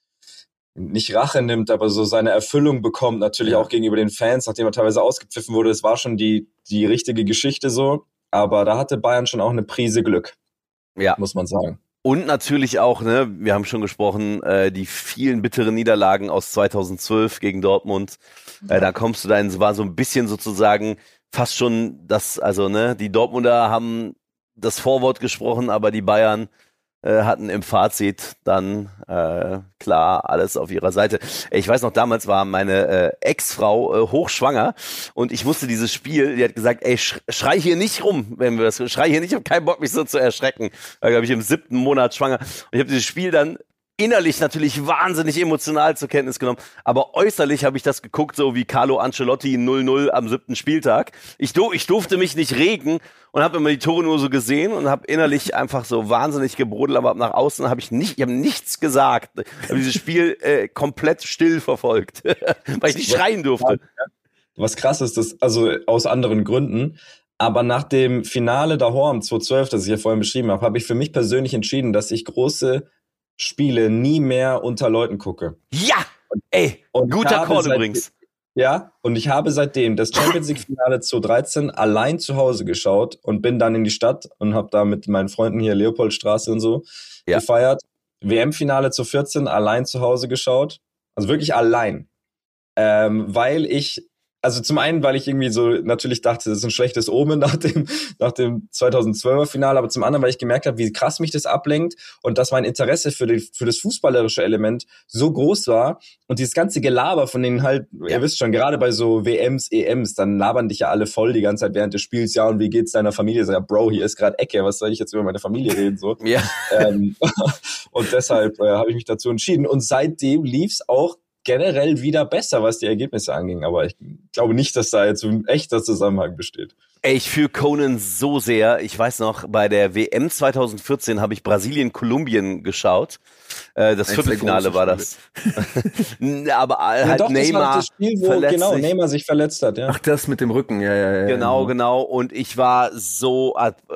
nicht Rache nimmt, aber so seine Erfüllung bekommt, natürlich auch gegenüber den Fans, nachdem er teilweise ausgepfiffen wurde, das war schon die richtige Geschichte so. Aber da hatte Bayern schon auch eine Prise Glück. Ja. Muss man sagen. Und natürlich auch, ne, wir haben schon gesprochen, die vielen bitteren Niederlagen aus 2012 gegen Dortmund. Da kommst du dahin, war so ein bisschen sozusagen fast schon das, also ne, die Dortmunder haben das Vorwort gesprochen, aber die Bayern hatten im Fazit dann klar alles auf ihrer Seite. Ich weiß noch, damals war meine Ex-Frau hochschwanger und ich musste dieses Spiel, die hat gesagt, ey, schrei hier nicht rum, wenn wir das, schrei hier nicht, ich habe keinen Bock, mich so zu erschrecken. War, glaube ich, im 7. Monat schwanger. Und ich habe dieses Spiel dann innerlich natürlich wahnsinnig emotional zur Kenntnis genommen, aber äußerlich habe ich das geguckt, so wie Carlo Ancelotti 0-0 am 7. Spieltag. Ich durfte mich nicht regen und habe immer die Tore nur so gesehen und habe innerlich einfach so wahnsinnig gebrodelt, aber nach außen habe ich nichts gesagt. Ich habe dieses Spiel komplett still verfolgt, weil ich nicht schreien durfte. Was krass ist, das, also aus anderen Gründen, aber nach dem Finale daheim 2012, das ich ja vorhin beschrieben habe ich für mich persönlich entschieden, dass ich große Spiele nie mehr unter Leuten gucke. Ja, ey, guter Call übrigens. Ja, und ich habe seitdem das Champions League Finale 2013 allein zu Hause geschaut und bin dann in die Stadt und habe da mit meinen Freunden hier Leopoldstraße und so gefeiert. WM-Finale 2014 allein zu Hause geschaut, also wirklich allein, weil ich Also zum einen, weil ich irgendwie so natürlich dachte, das ist ein schlechtes Omen nach dem 2012er Finale, aber zum anderen, weil ich gemerkt habe, wie krass mich das ablenkt und dass mein Interesse für das fußballerische Element so groß war und dieses ganze Gelaber von denen halt, ihr wisst schon, gerade bei so WMs, EMs, dann labern dich ja alle voll die ganze Zeit während des Spiels, ja, und wie geht's deiner Familie? So, ja, Bro, hier ist gerade Ecke, was soll ich jetzt über meine Familie reden? So. Ja. Und deshalb habe ich mich dazu entschieden und seitdem lief's auch generell wieder besser, was die Ergebnisse anging. Aber ich glaube nicht, dass da jetzt ein echter Zusammenhang besteht. Ey, ich fühle Conan so sehr. Ich weiß noch, bei der WM 2014 habe ich Brasilien-Kolumbien geschaut. Das Viertelfinale war das. Aber halt doch, Neymar das war das Spiel, wo genau Neymar sich verletzt hat. Ja. Ach, das mit dem Rücken, ja. Genau. Und ich war so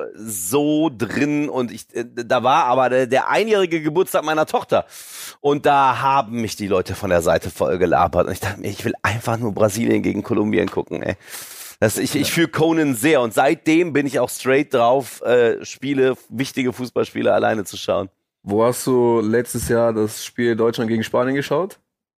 drin und da war aber der einjährige Geburtstag meiner Tochter. Und da haben mich die Leute von der Seite voll gelabert. Und ich dachte mir, ich will einfach nur Brasilien gegen Kolumbien gucken, ey. Ich fühle Conan sehr und seitdem bin ich auch straight drauf, wichtige Fußballspiele alleine zu schauen. Wo hast du letztes Jahr das Spiel Deutschland gegen Spanien geschaut?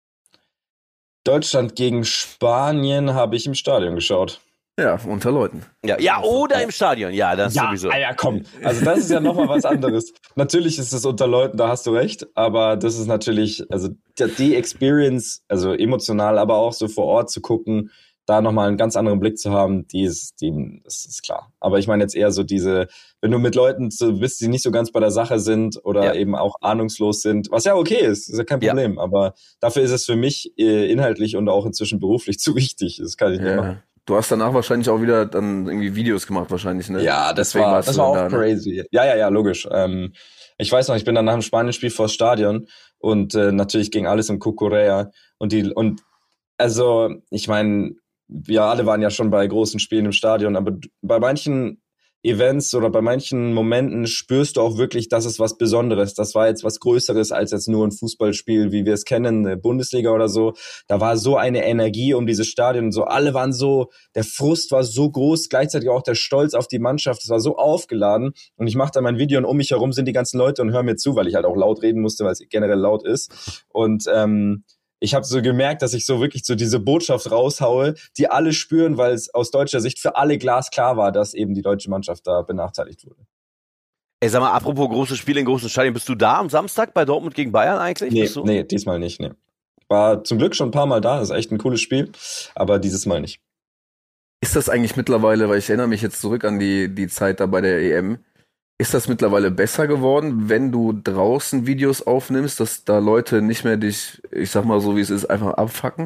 Deutschland gegen Spanien habe ich im Stadion geschaut. Ja, unter Leuten. Ja, oder im Stadion, ja, das sowieso. Ja, komm. Also das ist ja nochmal was anderes. Natürlich ist es unter Leuten, da hast du recht, aber das ist natürlich, also die Experience, also emotional, aber auch so vor Ort zu gucken, da nochmal einen ganz anderen Blick zu haben, das ist klar. Aber ich meine jetzt eher so wenn du mit Leuten bist, die nicht so ganz bei der Sache sind oder eben auch ahnungslos sind, was ja okay ist ja kein Problem, aber dafür ist es für mich inhaltlich und auch inzwischen beruflich zu wichtig. Das kann ich nicht machen. Du hast danach wahrscheinlich auch wieder dann irgendwie Videos gemacht wahrscheinlich, ne? Ja, das war auch crazy. Ja, logisch. Ich weiß noch, ich bin dann nach dem Spanien-Spiel vors Stadion und natürlich ging alles um Cucurella und also, ich meine, wir alle waren ja schon bei großen Spielen im Stadion, aber bei manchen Events oder bei manchen Momenten spürst du auch wirklich, das ist was Besonderes. Das war jetzt was Größeres als jetzt nur ein Fußballspiel, wie wir es kennen, Bundesliga oder so. Da war so eine Energie um dieses Stadion und so. Alle waren so, der Frust war so groß, gleichzeitig auch der Stolz auf die Mannschaft. Es war so aufgeladen. Und ich mache da mein Video und um mich herum sind die ganzen Leute und hören mir zu, weil ich halt auch laut reden musste, weil es generell laut ist. Und ich habe so gemerkt, dass ich so wirklich so diese Botschaft raushaue, die alle spüren, weil es aus deutscher Sicht für alle glasklar war, dass eben die deutsche Mannschaft da benachteiligt wurde. Ey, sag mal, apropos große Spiele in großen Stadien, bist du da am Samstag bei Dortmund gegen Bayern eigentlich? Nee, diesmal nicht. Nee. War zum Glück schon ein paar Mal da, das ist echt ein cooles Spiel, aber dieses Mal nicht. Ist das eigentlich mittlerweile, weil ich erinnere mich jetzt zurück an die Zeit da bei der EM, ist das mittlerweile besser geworden, wenn du draußen Videos aufnimmst, dass da Leute nicht mehr dich, ich sag mal so wie es ist, einfach abfacken?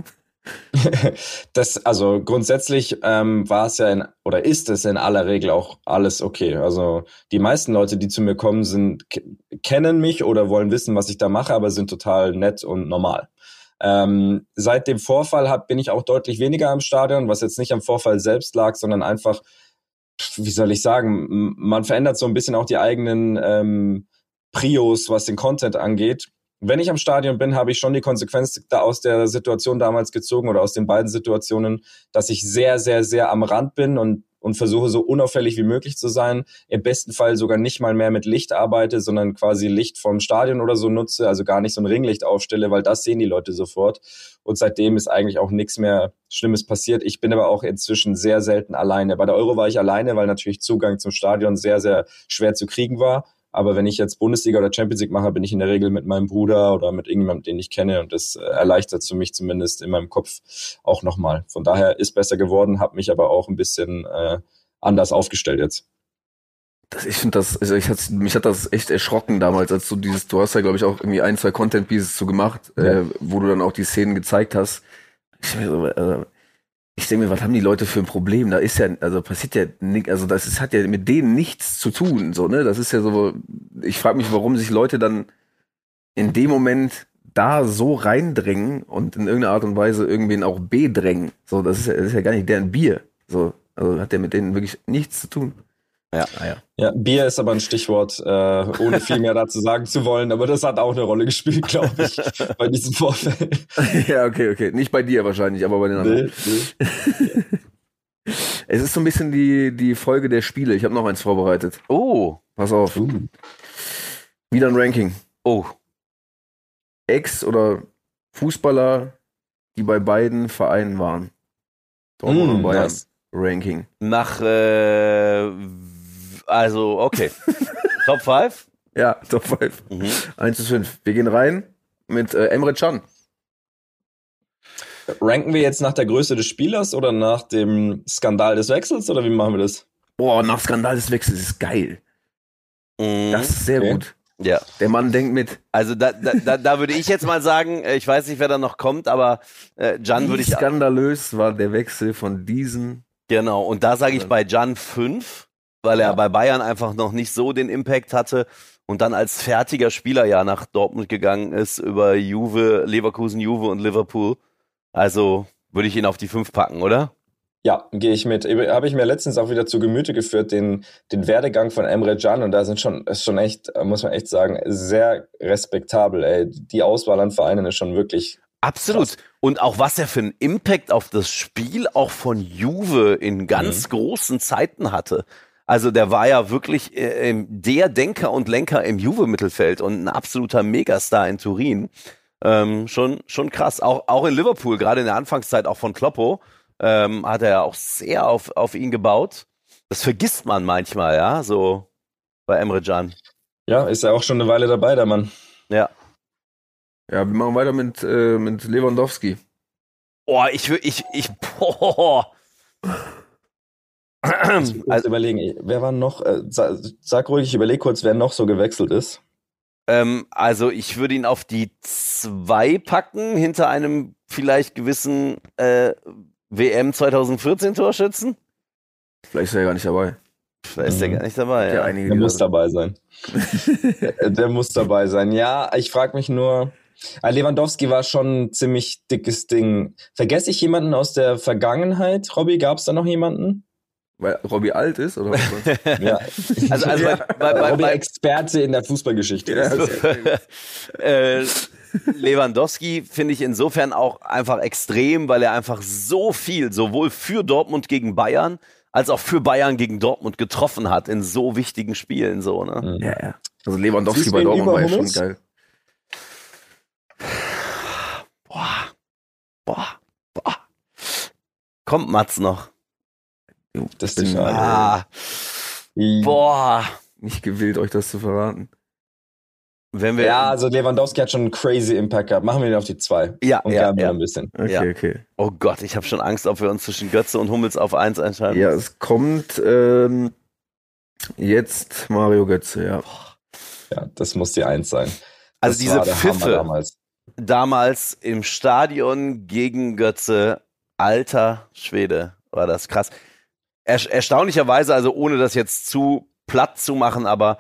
Also grundsätzlich war es ja ist es in aller Regel auch alles okay. Also die meisten Leute, die zu mir kommen, kennen mich oder wollen wissen, was ich da mache, aber sind total nett und normal. Seit dem Vorfall bin ich auch deutlich weniger am Stadion, was jetzt nicht am Vorfall selbst lag, sondern einfach, wie soll ich sagen, man verändert so ein bisschen auch die eigenen Prios, was den Content angeht. Wenn ich am Stadion bin, habe ich schon die Konsequenz da aus der Situation damals gezogen oder aus den beiden Situationen, dass ich sehr, sehr, sehr am Rand bin und versuche so unauffällig wie möglich zu sein. Im besten Fall sogar nicht mal mehr mit Licht arbeite, sondern quasi Licht vom Stadion oder so nutze, also gar nicht so ein Ringlicht aufstelle, weil das sehen die Leute sofort. Und seitdem ist eigentlich auch nichts mehr Schlimmes passiert. Ich bin aber auch inzwischen sehr selten alleine. Bei der Euro war ich alleine, weil natürlich Zugang zum Stadion sehr, sehr schwer zu kriegen war. Aber wenn ich jetzt Bundesliga oder Champions League mache, bin ich in der Regel mit meinem Bruder oder mit irgendjemandem, den ich kenne. Und das erleichtert für mich zumindest in meinem Kopf auch nochmal. Von daher ist besser geworden, habe mich aber auch ein bisschen anders aufgestellt jetzt. Ich finde das, also mich hat das echt erschrocken damals, als du hast ja, glaube ich, auch irgendwie 1, 2 Content-Pieces zu gemacht, wo du dann auch die Szenen gezeigt hast. Ich denke mir, was haben die Leute für ein Problem? Da ist ja, also passiert ja nichts, also hat ja mit denen nichts zu tun, so, ne? Das ist ja so, ich frage mich, warum sich Leute dann in dem Moment da so reindrängen und in irgendeiner Art und Weise irgendwen auch bedrängen. So, das ist ja gar nicht deren Bier. So, also hat ja mit denen wirklich nichts zu tun. Ja, Bier ist aber ein Stichwort, ohne viel mehr dazu sagen zu wollen, aber das hat auch eine Rolle gespielt, glaube ich, bei diesem Vorfall. Ja, okay. Nicht bei dir wahrscheinlich, aber bei den anderen. Nee. Es ist so ein bisschen die Folge der Spiele. Ich habe noch eins vorbereitet. Oh. Pass auf. Wieder ein Ranking. Oh. Ex- oder Fußballer, die bei beiden Vereinen waren. Dortmund und Bayern. Nice. Ranking. Nach, also, okay. Top 5? Ja, Top 5. 1-5. Wir gehen rein mit Emre Can. Ranken wir jetzt nach der Größe des Spielers oder nach dem Skandal des Wechsels oder wie machen wir das? Boah, nach Skandal des Wechsels ist geil. Das ist sehr gut. Ja. Der Mann denkt mit. Also da würde ich jetzt mal sagen, ich weiß nicht, wer da noch kommt, aber Can würde ich... Skandalös war der Wechsel von diesen Genau, und da sage ich bei Can 5, weil er bei Bayern einfach noch nicht so den Impact hatte und dann als fertiger Spieler ja nach Dortmund gegangen ist über Juve, Leverkusen, Juve und Liverpool. Also würde ich ihn auf die 5 packen, oder? Ja, gehe ich mit. Habe ich mir letztens auch wieder zu Gemüte geführt, den Werdegang von Emre Can, und da ist schon echt, muss man echt sagen, sehr respektabel. Ey. Die Auswahl an Vereinen ist schon wirklich absolut. Krass. Und auch was er für einen Impact auf das Spiel auch von Juve in ganz großen Zeiten hatte. Also der war ja wirklich der Denker und Lenker im Juve-Mittelfeld und ein absoluter Megastar in Turin. Schon krass. Auch in Liverpool, gerade in der Anfangszeit auch von Kloppo, hat er ja auch sehr auf ihn gebaut. Das vergisst man manchmal, ja, so bei Emre Can. Ja, ist ja auch schon eine Weile dabei, der Mann. Ja. Ja, wir machen weiter mit Lewandowski. Boah, Also überlegen, wer war noch? Sag ruhig, ich überlege kurz, wer noch so gewechselt ist. Also ich würde ihn auf die 2 packen, hinter einem vielleicht gewissen WM 2014 Torschützen. Vielleicht ist er ja gar nicht dabei. Vielleicht ist er gar nicht dabei, ja. Der muss dabei sein. Der muss dabei sein. Ja, ich frage mich nur, Lewandowski war schon ein ziemlich dickes Ding. Vergesse ich jemanden aus der Vergangenheit? Robby, gab es da noch jemanden? Weil Robby alt ist, oder was? Ja. Also Robby Experte in der Fußballgeschichte. Lewandowski finde ich insofern auch einfach extrem, weil er einfach so viel, sowohl für Dortmund gegen Bayern, als auch für Bayern gegen Dortmund getroffen hat in so wichtigen Spielen. So, ne? Ja. Also Lewandowski bei Dortmund war ja schon geil. Boah. Kommt Mats noch? Das bin schade. Boah. Nicht gewillt, euch das zu verraten. Also Lewandowski hat schon einen crazy Impact gehabt. Machen wir ihn auf die 2. Ja, ein bisschen. Okay. Oh Gott, ich habe schon Angst, ob wir uns zwischen Götze und Hummels auf 1 entscheiden. Ja, es kommt jetzt Mario Götze, ja. Ja, das muss die 1 sein. Also diese Pfiffe damals im Stadion gegen Götze, alter Schwede, war das krass. Erstaunlicherweise, also ohne das jetzt zu platt zu machen, aber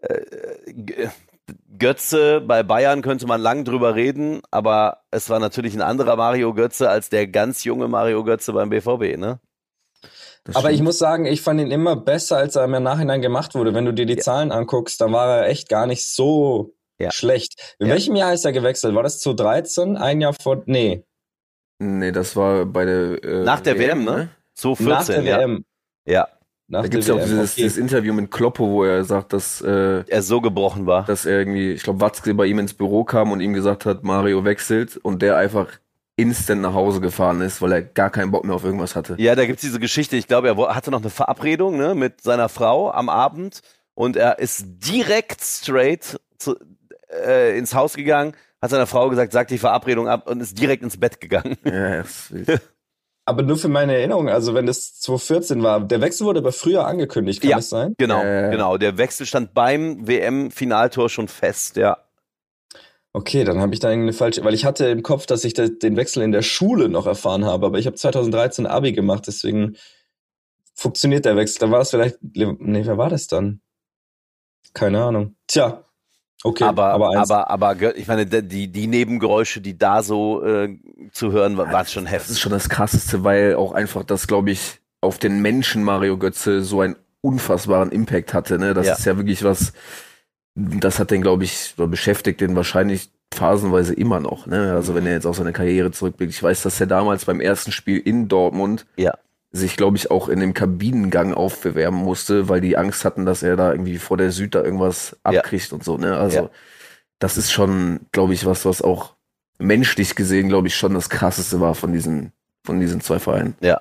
Götze bei Bayern könnte man lang drüber reden, aber es war natürlich ein anderer Mario Götze als der ganz junge Mario Götze beim BVB, ne? Aber ich muss sagen, ich fand ihn immer besser, als er im Nachhinein gemacht wurde. Wenn du dir die Zahlen anguckst, dann war er echt gar nicht so schlecht. In welchem Jahr ist er gewechselt? War das 2013? Ein Jahr vor... Nee, das war bei der... nach der WM, ne? 2014, nach der WM. Ja. Da gibt es ja auch dieses Interview mit Kloppo, wo er sagt, dass er so gebrochen war. Dass er irgendwie, ich glaube, Watzke bei ihm ins Büro kam und ihm gesagt hat, Mario wechselt, und der einfach instant nach Hause gefahren ist, weil er gar keinen Bock mehr auf irgendwas hatte. Ja, da gibt's diese Geschichte, ich glaube, er hatte noch eine Verabredung, ne, mit seiner Frau am Abend, und er ist direkt straight ins Haus gegangen, hat seiner Frau gesagt, sag die Verabredung ab, und ist direkt ins Bett gegangen. Ja, das ist wild. Aber nur für meine Erinnerung, also wenn das 2014 war, der Wechsel wurde aber früher angekündigt, kann das sein? Genau. Der Wechsel stand beim WM-Finaltor schon fest, ja. Okay, dann habe ich da eine falsche, weil ich hatte im Kopf, dass ich den Wechsel in der Schule noch erfahren habe, aber ich habe 2013 Abi gemacht, deswegen funktioniert der Wechsel. Dann war das vielleicht, wer war das dann? Keine Ahnung. Tja. Okay, aber ich meine, die Nebengeräusche, die da so zu hören, waren schon heftig. Das ist schon das Krasseste, weil auch einfach das, glaube ich, auf den Menschen Mario Götze so einen unfassbaren Impact hatte. Ne? Das ist ja wirklich was, das hat den, glaube ich, beschäftigt den wahrscheinlich phasenweise immer noch. Ne? Also wenn er jetzt auf seine Karriere zurückblickt. Ich weiß, dass er damals beim ersten Spiel in Dortmund sich, glaube ich, auch in dem Kabinengang aufbewerben musste, weil die Angst hatten, dass er da irgendwie vor der Süd da irgendwas abkriegt und so. Ne? Also das ist schon, glaube ich, was auch menschlich gesehen, glaube ich, schon das Krasseste war von diesen 2 Vereinen. Ja.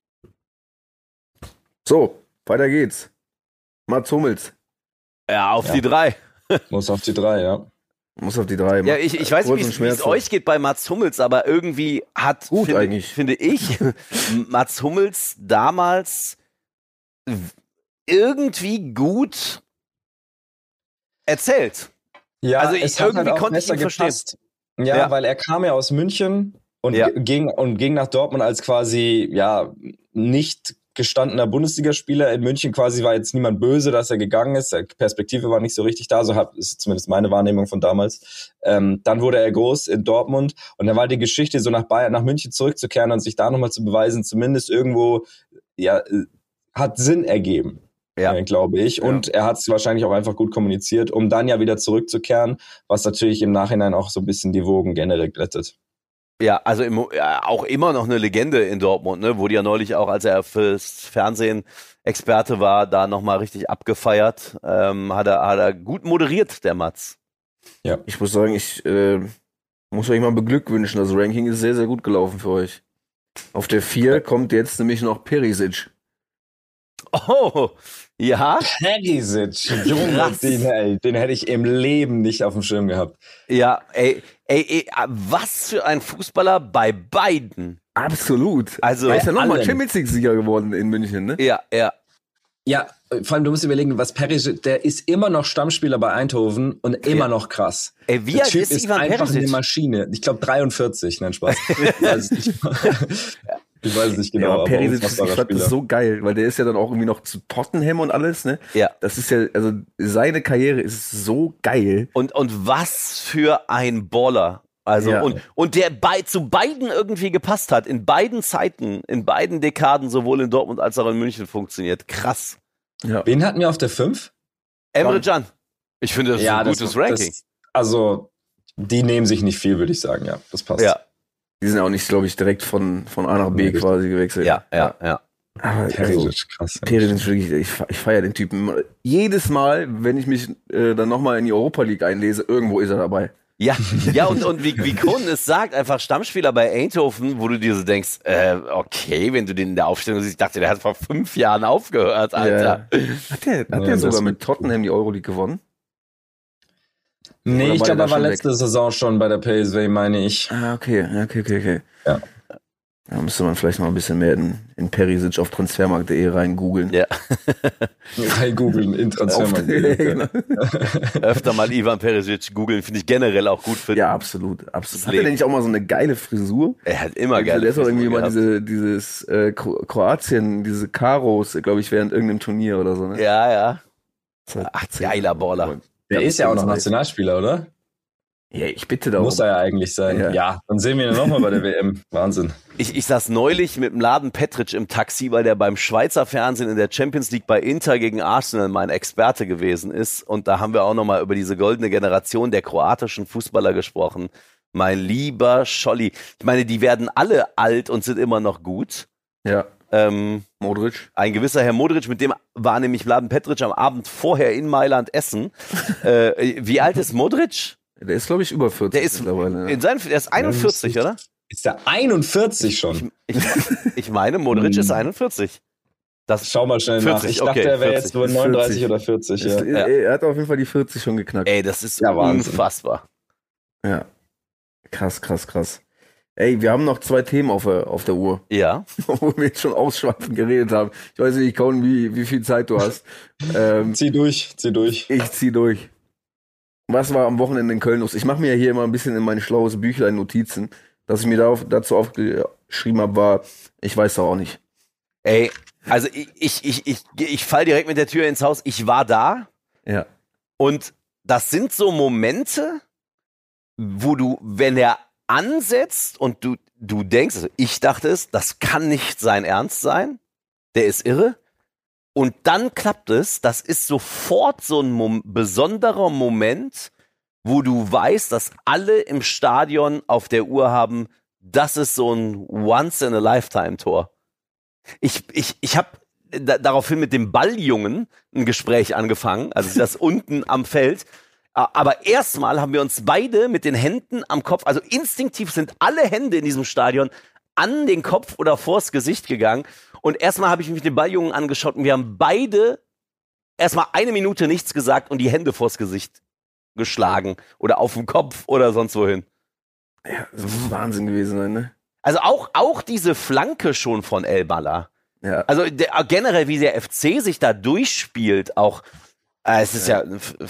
So, weiter geht's. Mats Hummels. Ja, auf die 3. Muss auf die 3, ja. Muss auf die 3. Ja, ich weiß nicht, wie es euch geht bei Mats Hummels, aber irgendwie finde ich, Mats Hummels damals irgendwie gut erzählt. Ja, also irgendwie halt konnte ich ihn verstehen. Ja, weil er kam ja aus München und ging nach Dortmund als quasi, nicht gestandener Bundesligaspieler in München quasi, war jetzt niemand böse, dass er gegangen ist. Die Perspektive war nicht so richtig da, ist zumindest meine Wahrnehmung von damals. Dann wurde er groß in Dortmund und dann war die Geschichte, so nach München zurückzukehren und sich da nochmal zu beweisen, zumindest irgendwo, hat Sinn ergeben. Ja, glaube ich. Und er hat es wahrscheinlich auch einfach gut kommuniziert, um dann ja wieder zurückzukehren, was natürlich im Nachhinein auch so ein bisschen die Wogen generell glättet. Ja, also auch immer noch eine Legende in Dortmund, ne? Wurde ja neulich auch, als er fürs Fernsehen Experte war, da nochmal richtig abgefeiert. Hat er gut moderiert, der Mats. Ja. Ich muss sagen, ich muss euch mal beglückwünschen. Das Ranking ist sehr, sehr gut gelaufen für euch. Auf der 4 kommt jetzt nämlich noch Perisic. Oh, ja. Perisic, Junge, den hätte ich im Leben nicht auf dem Schirm gehabt. Ja, ey, was für ein Fußballer bei beiden. Absolut. Also, er ist ja nochmal Champions League-Sieger geworden in München, ne? Ja. Ja, vor allem, du musst überlegen, was Perisic, der ist immer noch Stammspieler bei Eindhoven und immer noch krass. Ey, wie alt ist Ivan Perisic? Einfach eine Maschine. Ich glaube 43, nein, Spaß. Ich weiß es nicht genau. Ja, aber Perisic, ich fand das so geil, weil der ist ja dann auch irgendwie noch zu Tottenham und alles, ne? Ja. Das ist ja, also seine Karriere ist so geil. Und was für ein Baller. Also, und der zu beiden irgendwie gepasst hat, in beiden Zeiten, in beiden Dekaden, sowohl in Dortmund als auch in München funktioniert. Krass. Ja. Wen hatten wir auf der 5? Emre Can. Ich finde, das ist ein gutes Ranking. Also, die nehmen sich nicht viel, würde ich sagen, ja. Das passt. Ja. Die sind ja auch nicht, glaube ich, direkt von A nach B quasi gewechselt. Ja. Aber Perisic, krass. Perisic, wirklich, ich feiere den Typen. Jedes Mal, wenn ich mich dann nochmal in die Europa League einlese, irgendwo ist er dabei. Ja, und wie Kohn es sagt, einfach Stammspieler bei Eindhoven, wo du dir so denkst, okay, wenn du den in der Aufstellung siehst, ich dachte, der hat vor 5 Jahren aufgehört, Alter. Ja. Hat der sogar mit Tottenham die Euroleague gewonnen? Nee, ich glaube, er war letzte Saison schon bei der PSV, meine ich. Okay. Ja. Da müsste man vielleicht noch ein bisschen mehr in Perisic auf transfermarkt.de rein googeln. Ja. Rein googeln in transfermarkt.de. Genau. Öfter mal Ivan Perisic googeln, finde ich generell auch gut für. Ja, absolut. Hat er denn nicht auch mal so eine geile Frisur? Er hat immer geile Frisur. Der ist auch irgendwie mal dieses Kroatien, diese Karos, glaube ich, während irgendeinem Turnier oder so, ne? Ja. Ach, geiler Baller. Der ist ja auch noch Nationalspieler, oder? Ja, ich bitte darum. Muss er ja eigentlich sein. Ja, dann sehen wir ihn nochmal bei der WM. Wahnsinn. Ich saß neulich mit dem Laden Petric im Taxi, weil der beim Schweizer Fernsehen in der Champions League bei Inter gegen Arsenal mein Experte gewesen ist. Und da haben wir auch nochmal über diese goldene Generation der kroatischen Fußballer gesprochen. Mein lieber Scholli. Ich meine, die werden alle alt und sind immer noch gut. Ja. Modric. Ein gewisser Herr Modric, mit dem war nämlich Mladen Petric am Abend vorher in Mailand essen. Wie alt ist Modric? Der ist, glaube ich, über 40 mittlerweile. Der ist 41, oder? Ist der 41 schon? Ich meine, Modric ist 41. Schau mal schnell 40, nach. Ich dachte, er wäre jetzt nur 39 oder 40. Ja. Er hat auf jeden Fall die 40 schon geknackt. Ey, das ist unfassbar. Ja. Krass. Ey, wir haben noch 2 Themen auf der Uhr. Ja. Wo wir jetzt schon ausschweifend geredet haben. Ich weiß nicht, Cohen, wie viel Zeit du hast. Zieh durch. Ich zieh durch. Was war am Wochenende in Köln los? Ich mache mir ja hier immer ein bisschen in mein schlaues Büchlein Notizen. Dass ich mir dazu aufgeschrieben habe, war, ich weiß doch auch nicht. Ey, also ich fall direkt mit der Tür ins Haus. Ich war da. Ja. Und das sind so Momente, wo du, wenn er ansetzt und du denkst, also ich dachte es, das kann nicht sein Ernst sein, der ist irre. Und dann klappt es, das ist sofort so ein besonderer Moment, wo du weißt, dass alle im Stadion auf der Uhr haben, das ist so ein Once-in-a-Lifetime-Tor. Ich habe daraufhin mit dem Balljungen ein Gespräch angefangen, also das unten am Feld. Aber erstmal haben wir uns beide mit den Händen am Kopf, also instinktiv sind alle Hände in diesem Stadion an den Kopf oder vors Gesicht gegangen. Und erstmal habe ich mich den Balljungen angeschaut und wir haben beide erstmal 1 Minute nichts gesagt und die Hände vors Gesicht geschlagen oder auf den Kopf oder sonst wohin. Ja, das muss Wahnsinn gewesen sein, ne? Also auch diese Flanke schon von El Balla. Ja. Also generell, wie der FC sich da durchspielt, auch es ist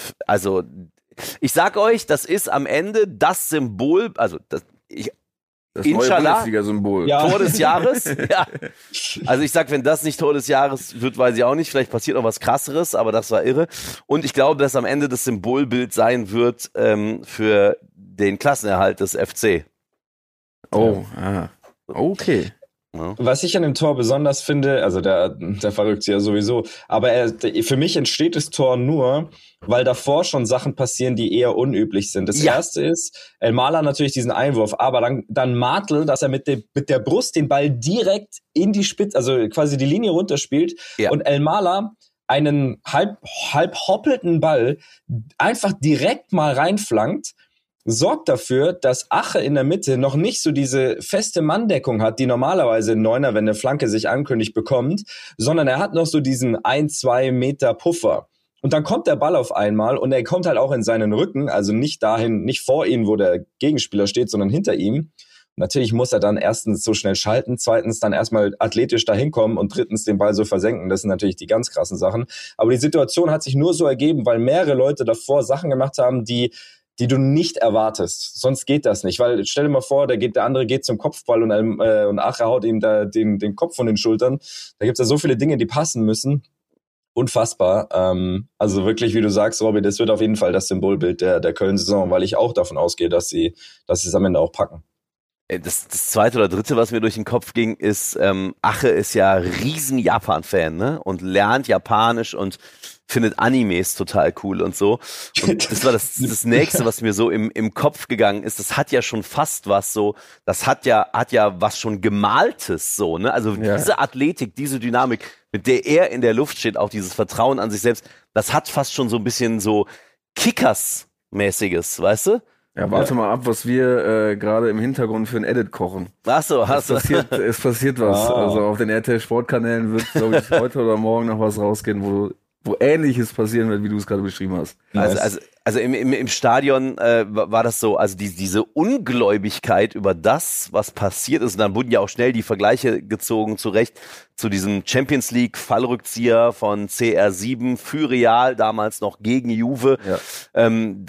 also ich sag euch, das ist am Ende das Symbol, also Das Inshallah, neue Bundesliga-Symbol. Ja. Tor des Jahres. Ja. Also ich sag, wenn das nicht Tor des Jahres wird, weiß ich auch nicht. Vielleicht passiert noch was Krasseres, aber das war irre. Und ich glaube, dass am Ende das Symbolbild sein wird für den Klassenerhalt des FC. Oh, okay. Was ich an dem Tor besonders finde, also der verrückt ja sowieso, aber für mich entsteht das Tor nur, weil davor schon Sachen passieren, die eher unüblich sind. Das erste ist, Elmalah natürlich diesen Einwurf, aber dann Martel, dass er mit der Brust den Ball direkt in die Spitze, also quasi die Linie runterspielt und Elmalah einen halb hoppelnden Ball einfach direkt mal reinflankt, sorgt dafür, dass Ache in der Mitte noch nicht so diese feste Manndeckung hat, die normalerweise ein Neuner, wenn eine Flanke sich ankündigt, bekommt, sondern er hat noch so diesen 1-2 Meter Puffer. Und dann kommt der Ball auf einmal und er kommt halt auch in seinen Rücken, also nicht vor ihm, wo der Gegenspieler steht, sondern hinter ihm. Natürlich muss er dann erstens so schnell schalten, zweitens dann erstmal athletisch dahin kommen und drittens den Ball so versenken. Das sind natürlich die ganz krassen Sachen. Aber die Situation hat sich nur so ergeben, weil mehrere Leute davor Sachen gemacht haben, die du nicht erwartest. Sonst geht das nicht. Weil stell dir mal vor, der andere geht zum Kopfball und Ache haut ihm da den Kopf von den Schultern. Da gibt's ja so viele Dinge, die passen müssen. Unfassbar. Also wirklich, wie du sagst, Robby, das wird auf jeden Fall das Symbolbild der Köln-Saison, weil ich auch davon ausgehe, dass sie es am Ende auch packen. Das zweite oder dritte, was mir durch den Kopf ging, ist, Ache ist ja riesen Japan-Fan, ne? Und lernt Japanisch und findet Animes total cool und so. Und das war das Nächste, was mir so im Kopf gegangen ist. Das hat ja schon fast was so, das hat ja was schon Gemaltes so, ne? Also diese Athletik, diese Dynamik, mit der er in der Luft steht, auch dieses Vertrauen an sich selbst, das hat fast schon so ein bisschen so Kickers-mäßiges, weißt du? Ja, warte mal ab, was wir gerade im Hintergrund für ein Edit kochen. Ach so, es passiert was. Also auf den RTL Sportkanälen wird, glaube ich, heute oder morgen noch was rausgehen, wo Ähnliches passieren wird, wie du es gerade beschrieben hast. Also im Stadion war das so, also diese Ungläubigkeit über das, was passiert ist, und dann wurden ja auch schnell die Vergleiche gezogen, zu Recht, zu diesem Champions League Fallrückzieher von CR7 für Real, damals noch gegen Juve. Ja.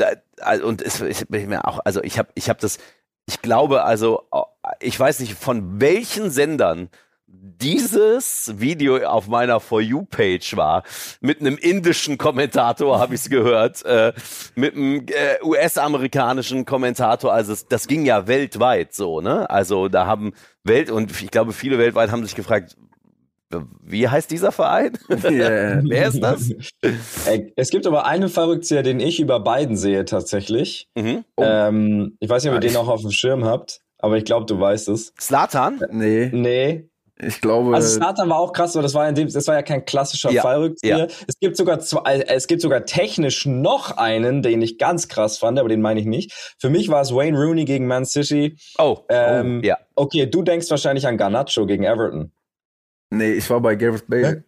Ich glaube, also, ich weiß nicht, von welchen Sendern dieses Video auf meiner For You-Page war, mit einem indischen Kommentator, habe ich es gehört, mit einem US-amerikanischen Kommentator, also das ging ja weltweit so, ne? Also da haben und ich glaube, viele weltweit haben sich gefragt, wie heißt dieser Verein? Yeah. Wer ist das? Es gibt aber einen Verrücktzieher, den ich über beiden sehe tatsächlich. Ich weiß nicht, ob ihr den auch auf dem Schirm habt, aber ich glaube, du weißt es. Zlatan? Nee. Ich glaube. Also Zlatan war auch krass, aber das war ja kein klassischer Fallrückzieher. Ja. Es gibt sogar technisch noch einen, den ich ganz krass fand, aber den meine ich nicht. Für mich war es Wayne Rooney gegen Man City. Ja. Okay, du denkst wahrscheinlich an Garnacho gegen Everton. Nee, ich war bei Gareth Bale.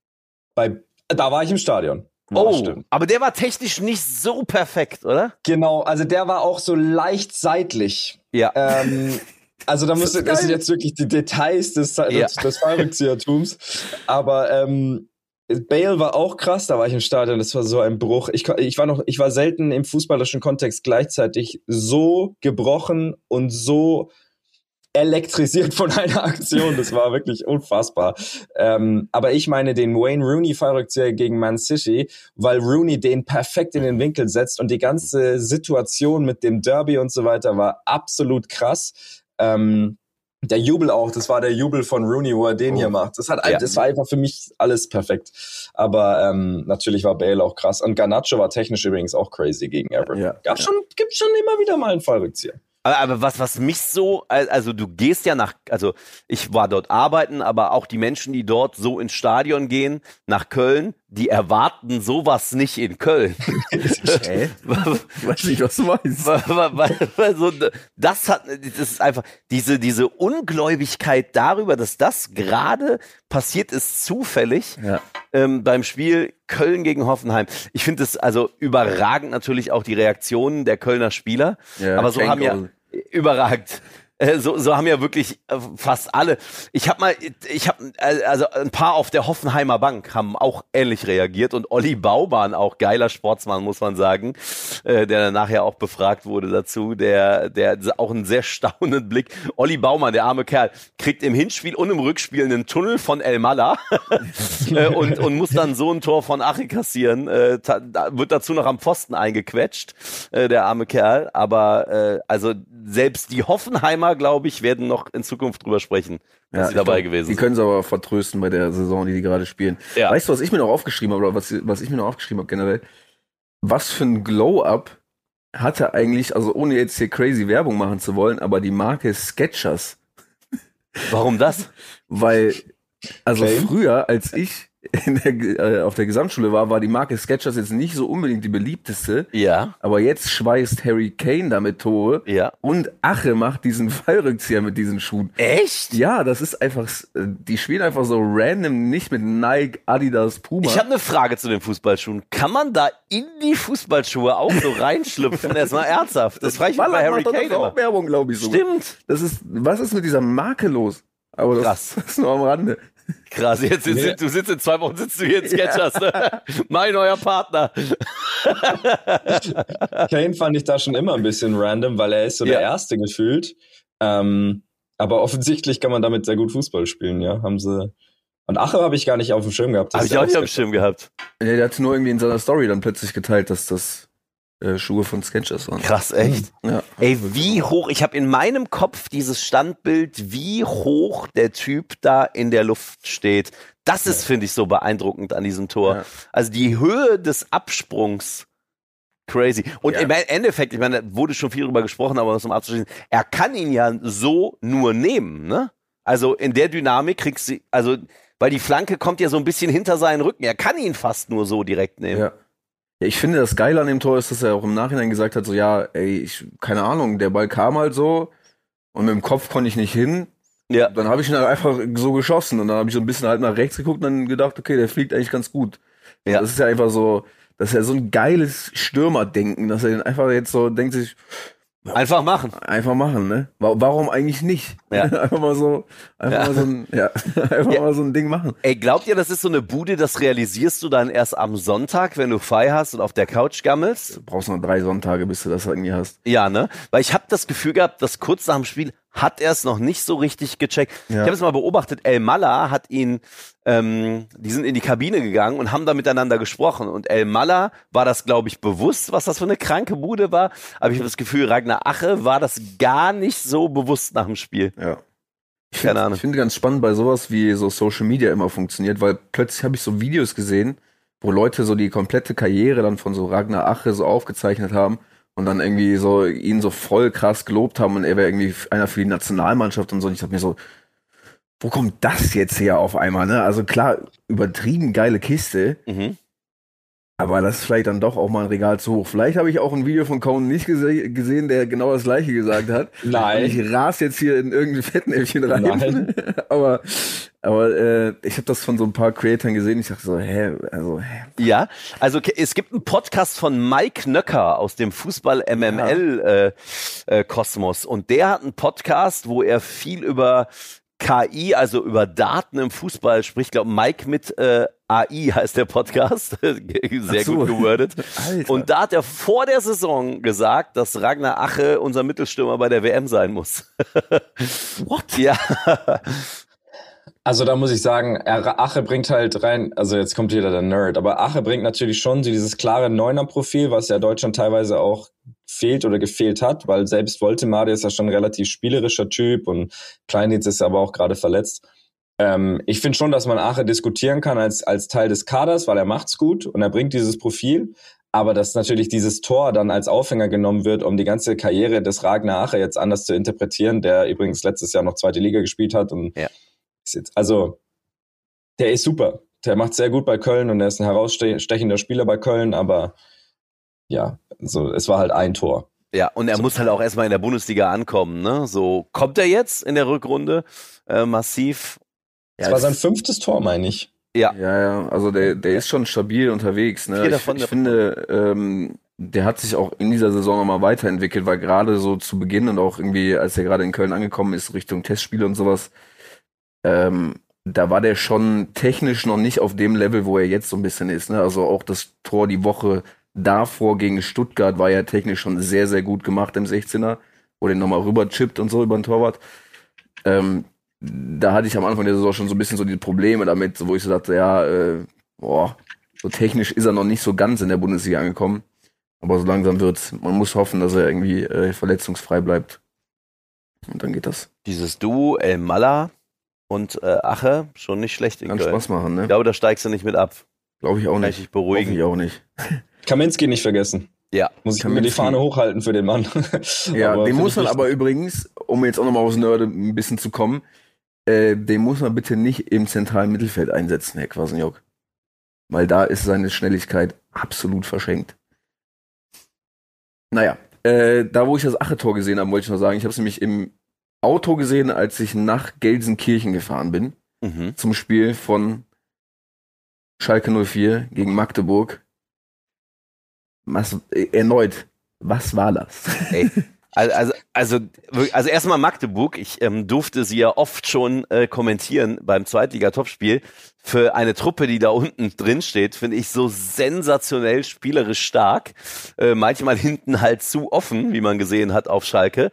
Da war ich im Stadion. Aber der war technisch nicht so perfekt, oder? Genau, also der war auch so leicht seitlich. Ja. Also das sind jetzt wirklich die Details des Fallrückziehertums. Aber Bale war auch krass, da war ich im Stadion, das war so ein Bruch. Ich war selten im fußballerischen Kontext gleichzeitig so gebrochen und so elektrisiert von einer Aktion. Das war wirklich unfassbar. Aber ich meine den Wayne Rooney Fallrückzieher gegen Man City, weil Rooney den perfekt in den Winkel setzt und die ganze Situation mit dem Derby und so weiter war absolut krass. Der Jubel auch, das war der Jubel von Rooney, wo er den hier macht. Das war einfach für mich alles perfekt. Aber natürlich war Bale auch krass. Und Garnacho war technisch übrigens auch crazy gegen Everton. Ja. Gibt schon immer wieder mal einen Fallrückzieher. Aber was mich so, also du gehst ja also ich war dort arbeiten, aber auch die Menschen, die dort so ins Stadion gehen, nach Köln, die erwarten sowas nicht in Köln. Ich weiß nicht, was du meinst. Das ist einfach diese Ungläubigkeit darüber, dass das gerade passiert ist, zufällig, beim Spiel Köln gegen Hoffenheim. Ich finde es also überragend natürlich auch die Reaktionen der Kölner Spieler, aber so haben ja überragend. So haben ja wirklich fast alle. Also ein paar auf der Hoffenheimer Bank haben auch ähnlich reagiert und Olli Baumann, auch geiler Sportsmann, muss man sagen, der dann nachher auch befragt wurde dazu, der auch einen sehr staunenden Blick. Olli Baumann, der arme Kerl, kriegt im Hinspiel und im Rückspiel einen Tunnel von Elmalah und muss dann so ein Tor von Ache kassieren, wird dazu noch am Pfosten eingequetscht, der arme Kerl, aber also selbst die Hoffenheimer, glaube ich, werden noch in Zukunft drüber sprechen, dass sie dabei gewesen sind. Die können es aber vertrösten bei der Saison, die gerade spielen. Ja. Weißt du, was ich mir noch aufgeschrieben habe, oder was ich mir noch aufgeschrieben habe generell? Was für ein Glow-Up hatte eigentlich, also ohne jetzt hier crazy Werbung machen zu wollen, aber die Marke Skechers. Warum das? Weil, also früher, als ich auf der Gesamtschule war die Marke Skechers jetzt nicht so unbedingt die beliebteste. Ja. Aber jetzt schweißt Harry Kane damit Tore. Ja. Und Ache macht diesen Fallrückzieher mit diesen Schuhen. Echt? Ja, das ist einfach, die spielen einfach so random, nicht mit Nike, Adidas, Puma. Ich habe eine Frage zu den Fußballschuhen. Kann man da in die Fußballschuhe auch so reinschlüpfen? Erstmal ernsthaft. Das frage ich mich bei Harry Kane immer. Werbung, glaube ich, so. Stimmt. Was ist mit dieser Marke los? Aber das ist nur am Rande. Krass, du sitzt in 2 Wochen hier in Skechers, ne? Mein neuer Partner. Kane fand ich da schon immer ein bisschen random, weil er ist so der Erste gefühlt. Aber offensichtlich kann man damit sehr gut Fußball spielen, ja. Und Ache habe ich gar nicht auf dem Schirm gehabt. Habe ich auch nicht auf dem Schirm gehabt. Ja, der hat nur irgendwie in seiner Story dann plötzlich geteilt, dass das Schuhe von Skechers waren. Krass, echt? Ja. Ey, wie hoch, ich habe in meinem Kopf dieses Standbild, wie hoch der Typ da in der Luft steht. Das ist, finde ich, so beeindruckend an diesem Tor. Ja. Also die Höhe des Absprungs, crazy. Und im Endeffekt, ich meine, da wurde schon viel drüber gesprochen, aber zum abzuschließen, er kann ihn ja so nur nehmen, ne? Also in der Dynamik kriegst du, also, weil die Flanke kommt ja so ein bisschen hinter seinen Rücken. Er kann ihn fast nur so direkt nehmen. Ja. Ja, ich finde, das Geile an dem Tor ist, dass er auch im Nachhinein gesagt hat, so, ja, ey, keine Ahnung, der Ball kam halt so und mit dem Kopf konnte ich nicht hin. Ja. Dann habe ich ihn halt einfach so geschossen und dann habe ich so ein bisschen halt nach rechts geguckt und dann gedacht, okay, der fliegt eigentlich ganz gut. Ja. Das ist ja einfach so, das ist ja so ein geiles Stürmerdenken, dass er den einfach jetzt so denkt sich, einfach machen. Einfach machen, ne? Warum eigentlich nicht? Ja. Einfach mal so ein Ding machen. Ey, glaubt ihr, das ist so eine Bude, das realisierst du dann erst am Sonntag, wenn du frei hast und auf der Couch gammelst? Du brauchst noch 3 Sonntage, bis du das irgendwie hast. Ja, ne? Weil ich habe das Gefühl gehabt, dass kurz nach dem Spiel hat er es noch nicht so richtig gecheckt. Ja. Ich habe es mal beobachtet, Elmalah hat ihn, die sind in die Kabine gegangen und haben da miteinander gesprochen. Und Elmalah war das, glaube ich, bewusst, was das für eine kranke Bude war. Aber ich habe das Gefühl, Ragnar Ache war das gar nicht so bewusst nach dem Spiel. Ja. Ich finde ganz spannend bei sowas, wie so Social Media immer funktioniert, weil plötzlich habe ich so Videos gesehen, wo Leute so die komplette Karriere dann von so Ragnar Ache so aufgezeichnet haben und dann irgendwie so ihn so voll krass gelobt haben und er wäre irgendwie einer für die Nationalmannschaft und so. Und ich dachte mir so, wo kommt das jetzt her auf einmal, ne? Also klar, übertrieben geile Kiste, aber das ist vielleicht dann doch auch mal ein Regal zu hoch. Vielleicht habe ich auch ein Video von Conan nicht gesehen, der genau das Gleiche gesagt hat. Nein. Und ich ras jetzt hier in irgendein Fettnäpfchen rein. Nein. aber ich habe das von so ein paar Creatoren gesehen. Ich dachte so, hä? Ja, also es gibt einen Podcast von Mike Nöcker aus dem Fußball-MML-Kosmos. Und der hat einen Podcast, wo er viel über KI, also über Daten im Fußball spricht. Ich glaube, Mike mit AI heißt der Podcast. Sehr gut gewordet. Alter. Und da hat er vor der Saison gesagt, dass Ragnar Ache unser Mittelstürmer bei der WM sein muss. What? Ja. Also da muss ich sagen, Ache bringt halt rein, also jetzt kommt wieder der Nerd, aber Ache bringt natürlich schon so dieses klare Neuner-Profil, was ja Deutschland teilweise auch fehlt oder gefehlt hat, weil selbst Woltemade ist ja schon ein relativ spielerischer Typ und Kleindienst ist aber auch gerade verletzt. Ich finde schon, dass man Ache diskutieren kann als Teil des Kaders, weil er macht's gut und er bringt dieses Profil, aber dass natürlich dieses Tor dann als Aufhänger genommen wird, um die ganze Karriere des Ragnar Ache jetzt anders zu interpretieren, der übrigens letztes Jahr noch 2. Liga gespielt hat und also der ist super. Der macht sehr gut bei Köln und er ist ein herausstechender Spieler bei Köln, aber ja, also es war halt ein Tor. Ja, und er muss halt auch erstmal in der Bundesliga ankommen, ne? So kommt er jetzt in der Rückrunde massiv. Das war sein 5. Tor, meine ich. Ja, also der ist schon stabil unterwegs, ne? Ich finde, der hat sich auch in dieser Saison nochmal weiterentwickelt, weil gerade so zu Beginn und auch irgendwie, als er gerade in Köln angekommen ist, Richtung Testspiele und sowas, da war der schon technisch noch nicht auf dem Level, wo er jetzt so ein bisschen ist. Ne? Also auch das Tor die Woche davor gegen Stuttgart war ja technisch schon sehr, sehr gut gemacht im 16er, wo den nochmal rüber chippt und so über den Torwart. Da hatte ich am Anfang der Saison schon so ein bisschen so die Probleme damit, wo ich so dachte, ja, so technisch ist er noch nicht so ganz in der Bundesliga angekommen. Aber so langsam wird's. Man muss hoffen, dass er irgendwie verletzungsfrei bleibt. Und dann geht das. Dieses Duo El Malla und Ache, schon nicht schlecht in Kann Köln. Spaß machen, ne? Ich glaube, da steigst du nicht mit ab. Glaube ich auch Kann nicht. ich dich beruhigen. Ich auch nicht. Kaminski nicht vergessen. Ja. Muss ich mir die Fahne hochhalten für den Mann. Ja, den muss man aber übrigens, um jetzt auch nochmal aus Nörde ein bisschen zu kommen, den muss man bitte nicht im zentralen Mittelfeld einsetzen, Herr Kwasniok. Weil da ist seine Schnelligkeit absolut verschenkt. Naja, da wo ich das Ache-Tor gesehen habe, wollte ich noch sagen, ich habe es nämlich im Auto gesehen, als ich nach Gelsenkirchen gefahren bin, zum Spiel von Schalke 04 gegen Magdeburg. Was war das? Ey. Also erstmal Magdeburg. Ich durfte sie ja oft schon kommentieren beim Zweitliga-Topspiel. Für eine Truppe, die da unten drin steht, finde ich so sensationell spielerisch stark. Manchmal hinten halt zu offen, wie man gesehen hat auf Schalke.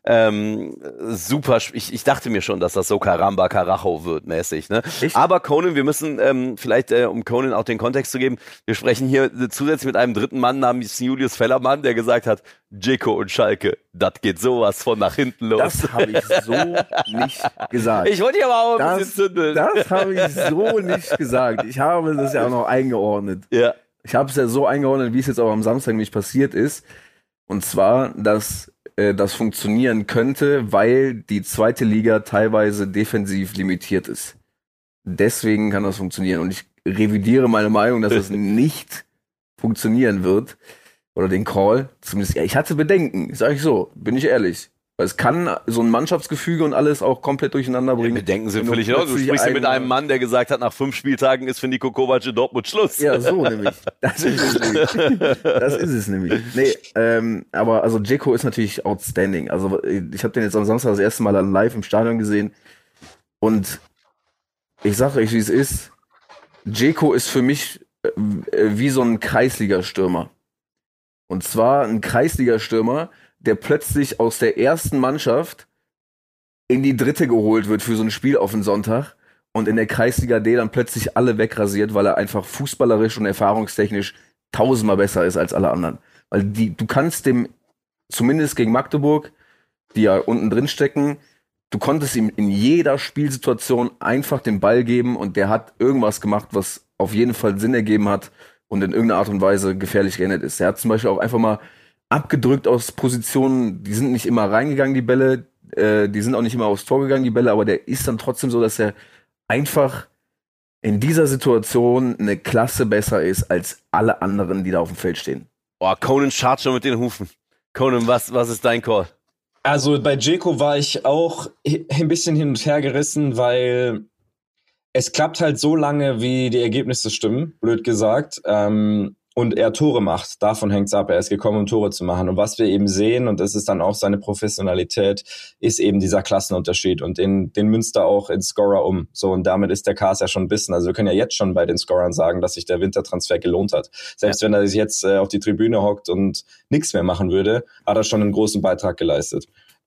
Super. Ich dachte mir schon, dass das so Karamba Karacho wird mäßig. Ne? Aber Conan, wir müssen vielleicht, um Conan auch den Kontext zu geben, wir sprechen hier zusätzlich mit einem dritten Mann namens Julius Fellermann, der gesagt hat, Dzeko und Schalke, das geht sowas von nach hinten los. Das habe ich so nicht gesagt. Ich wollte hier aber auch ein bisschen zündeln. Das habe ich so nicht gesagt. Ich habe das ja auch noch eingeordnet. Ja. Ich habe es ja so eingeordnet, wie es jetzt auch am Samstag nämlich passiert ist. Und zwar, dass das funktionieren könnte, weil die zweite Liga teilweise defensiv limitiert ist. Deswegen kann das funktionieren. Und ich revidiere meine Meinung, dass das nicht funktionieren wird. Oder den Call. Zumindest, ja, ich hatte Bedenken, sage ich so, bin ich ehrlich. Weil es kann so ein Mannschaftsgefüge und alles auch komplett durcheinander bringen. Ja, Bedenken sind völlig in Ordnung. Du sprichst ja mit einem Mann, der gesagt hat, nach 5 Spieltagen ist für Niko Kovac in Dortmund Schluss. Ja, so nämlich. Das ist es nämlich. Das ist es nämlich. Nee, aber also Dzeko ist natürlich outstanding. Also ich habe den jetzt am Samstag das erste Mal dann live im Stadion gesehen. Und ich sage euch, wie es ist. Dzeko ist für mich wie so ein Kreisliga-Stürmer. Und zwar ein Kreisliga-Stürmer, der plötzlich aus der ersten Mannschaft in die dritte geholt wird für so ein Spiel auf den Sonntag und in der Kreisliga D dann plötzlich alle wegrasiert, weil er einfach fußballerisch und erfahrungstechnisch 1000-mal besser ist als alle anderen. Weil du kannst dem, zumindest gegen Magdeburg, die ja unten drin stecken, du konntest ihm in jeder Spielsituation einfach den Ball geben und der hat irgendwas gemacht, was auf jeden Fall Sinn ergeben hat und in irgendeiner Art und Weise gefährlich geändert ist. Er hat zum Beispiel auch einfach mal abgedrückt aus Positionen, die sind nicht immer reingegangen, die Bälle, die sind auch nicht immer aufs Tor gegangen, die Bälle, aber der ist dann trotzdem so, dass er einfach in dieser Situation eine Klasse besser ist als alle anderen, die da auf dem Feld stehen. Boah, Conan schart schon mit den Hufen. Conan, was ist dein Call? Also bei Dzeko war ich auch ein bisschen hin und her gerissen, weil es klappt halt so lange, wie die Ergebnisse stimmen, blöd gesagt, und er Tore macht. Davon hängt's ab. Er ist gekommen, um Tore zu machen. Und was wir eben sehen, und das ist dann auch seine Professionalität, ist eben dieser Klassenunterschied. Und den münzt er auch in Scorer um. So, und damit ist der Cast ja schon ein bisschen. Also wir können ja jetzt schon bei den Scorern sagen, dass sich der Wintertransfer gelohnt hat. Selbst wenn er sich jetzt auf die Tribüne hockt und nichts mehr machen würde, hat er schon einen großen Beitrag geleistet.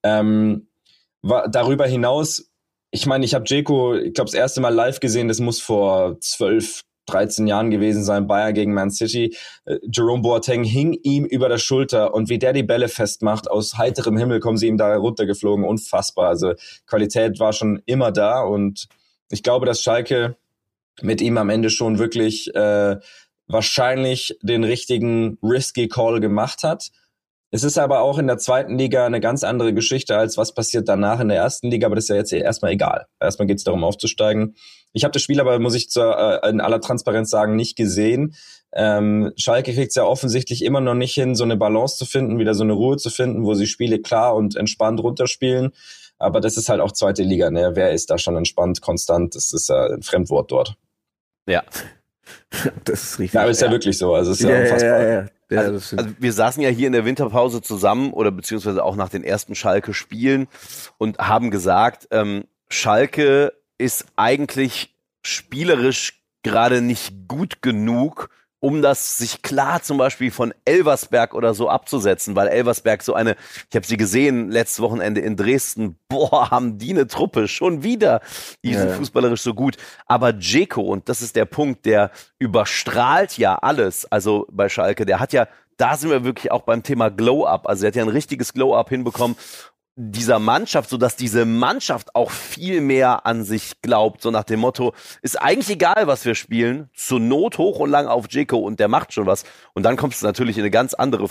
Darüber hinaus, ich meine, ich habe Dzeko, ich glaube, das erste Mal live gesehen, das muss vor 13 Jahren gewesen sein, Bayern gegen Man City. Jerome Boateng hing ihm über der Schulter und wie der die Bälle festmacht, aus heiterem Himmel kommen sie ihm da runtergeflogen, unfassbar. Also Qualität war schon immer da und ich glaube, dass Schalke mit ihm am Ende schon wirklich wahrscheinlich den richtigen risky Call gemacht hat. Es ist aber auch in der zweiten Liga eine ganz andere Geschichte, als was passiert danach in der ersten Liga, aber das ist ja jetzt erstmal egal. Erstmal geht es darum, aufzusteigen. Ich habe das Spiel aber, muss ich in aller Transparenz sagen, nicht gesehen. Schalke kriegt es ja offensichtlich immer noch nicht hin, so eine Balance zu finden, wieder so eine Ruhe zu finden, wo sie Spiele klar und entspannt runterspielen. Aber das ist halt auch zweite Liga, ne? Wer ist da schon entspannt, konstant? Das ist ein Fremdwort dort. Ja. Das ist richtig. Ja, aber ist ja wirklich so. Also ist ja unfassbar. Ja. Ja, also wir saßen ja hier in der Winterpause zusammen oder beziehungsweise auch nach den ersten Schalke-Spielen und haben gesagt, Schalke ist eigentlich spielerisch gerade nicht gut genug, um das sich klar zum Beispiel von Elversberg oder so abzusetzen, weil Elversberg so eine, ich habe sie gesehen letztes Wochenende in Dresden, haben die eine Truppe, schon wieder, die sind fußballerisch so gut, aber Dzeko, und das ist der Punkt, der überstrahlt ja alles, also bei Schalke, der hat ja, da sind wir wirklich auch beim Thema Glow-Up, also er hat ja ein richtiges Glow-Up hinbekommen, dieser Mannschaft, sodass diese Mannschaft auch viel mehr an sich glaubt, so nach dem Motto, ist eigentlich egal, was wir spielen, zur Not hoch und lang auf Dzeko und der macht schon was. Und dann kommst du natürlich in eine ganz andere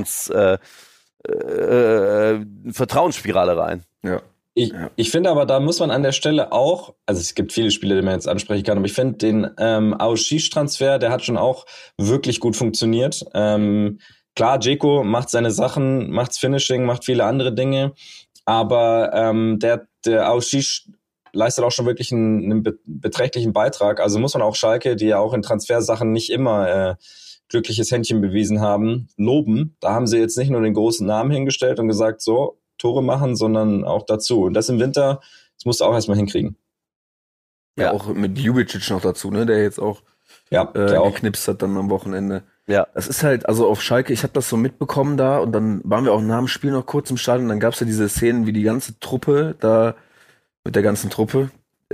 Vertrauensspirale rein. Ja. Ich finde aber, da muss man an der Stelle auch, also es gibt viele Spiele, die man jetzt ansprechen kann, aber ich finde den Auschich-Transfer, der hat schon auch wirklich gut funktioniert. Klar, Dzeko macht seine Sachen, macht's Finishing, macht viele andere Dinge, aber der Auschich leistet auch schon wirklich einen beträchtlichen Beitrag. Also muss man auch Schalke, die ja auch in Transfersachen nicht immer glückliches Händchen bewiesen haben, loben. Da haben sie jetzt nicht nur den großen Namen hingestellt und gesagt, so, Tore machen, sondern auch dazu. Und das im Winter, das musst du auch erstmal hinkriegen. Ja, auch mit Jubicic noch dazu, ne, der jetzt auch der auch geknipst hat dann am Wochenende. Ja. Das ist halt, also auf Schalke, ich habe das so mitbekommen da und dann waren wir auch nach dem Spiel noch kurz im Stadion und dann gab's ja diese Szenen, wie die ganze Truppe da, mit der ganzen Truppe,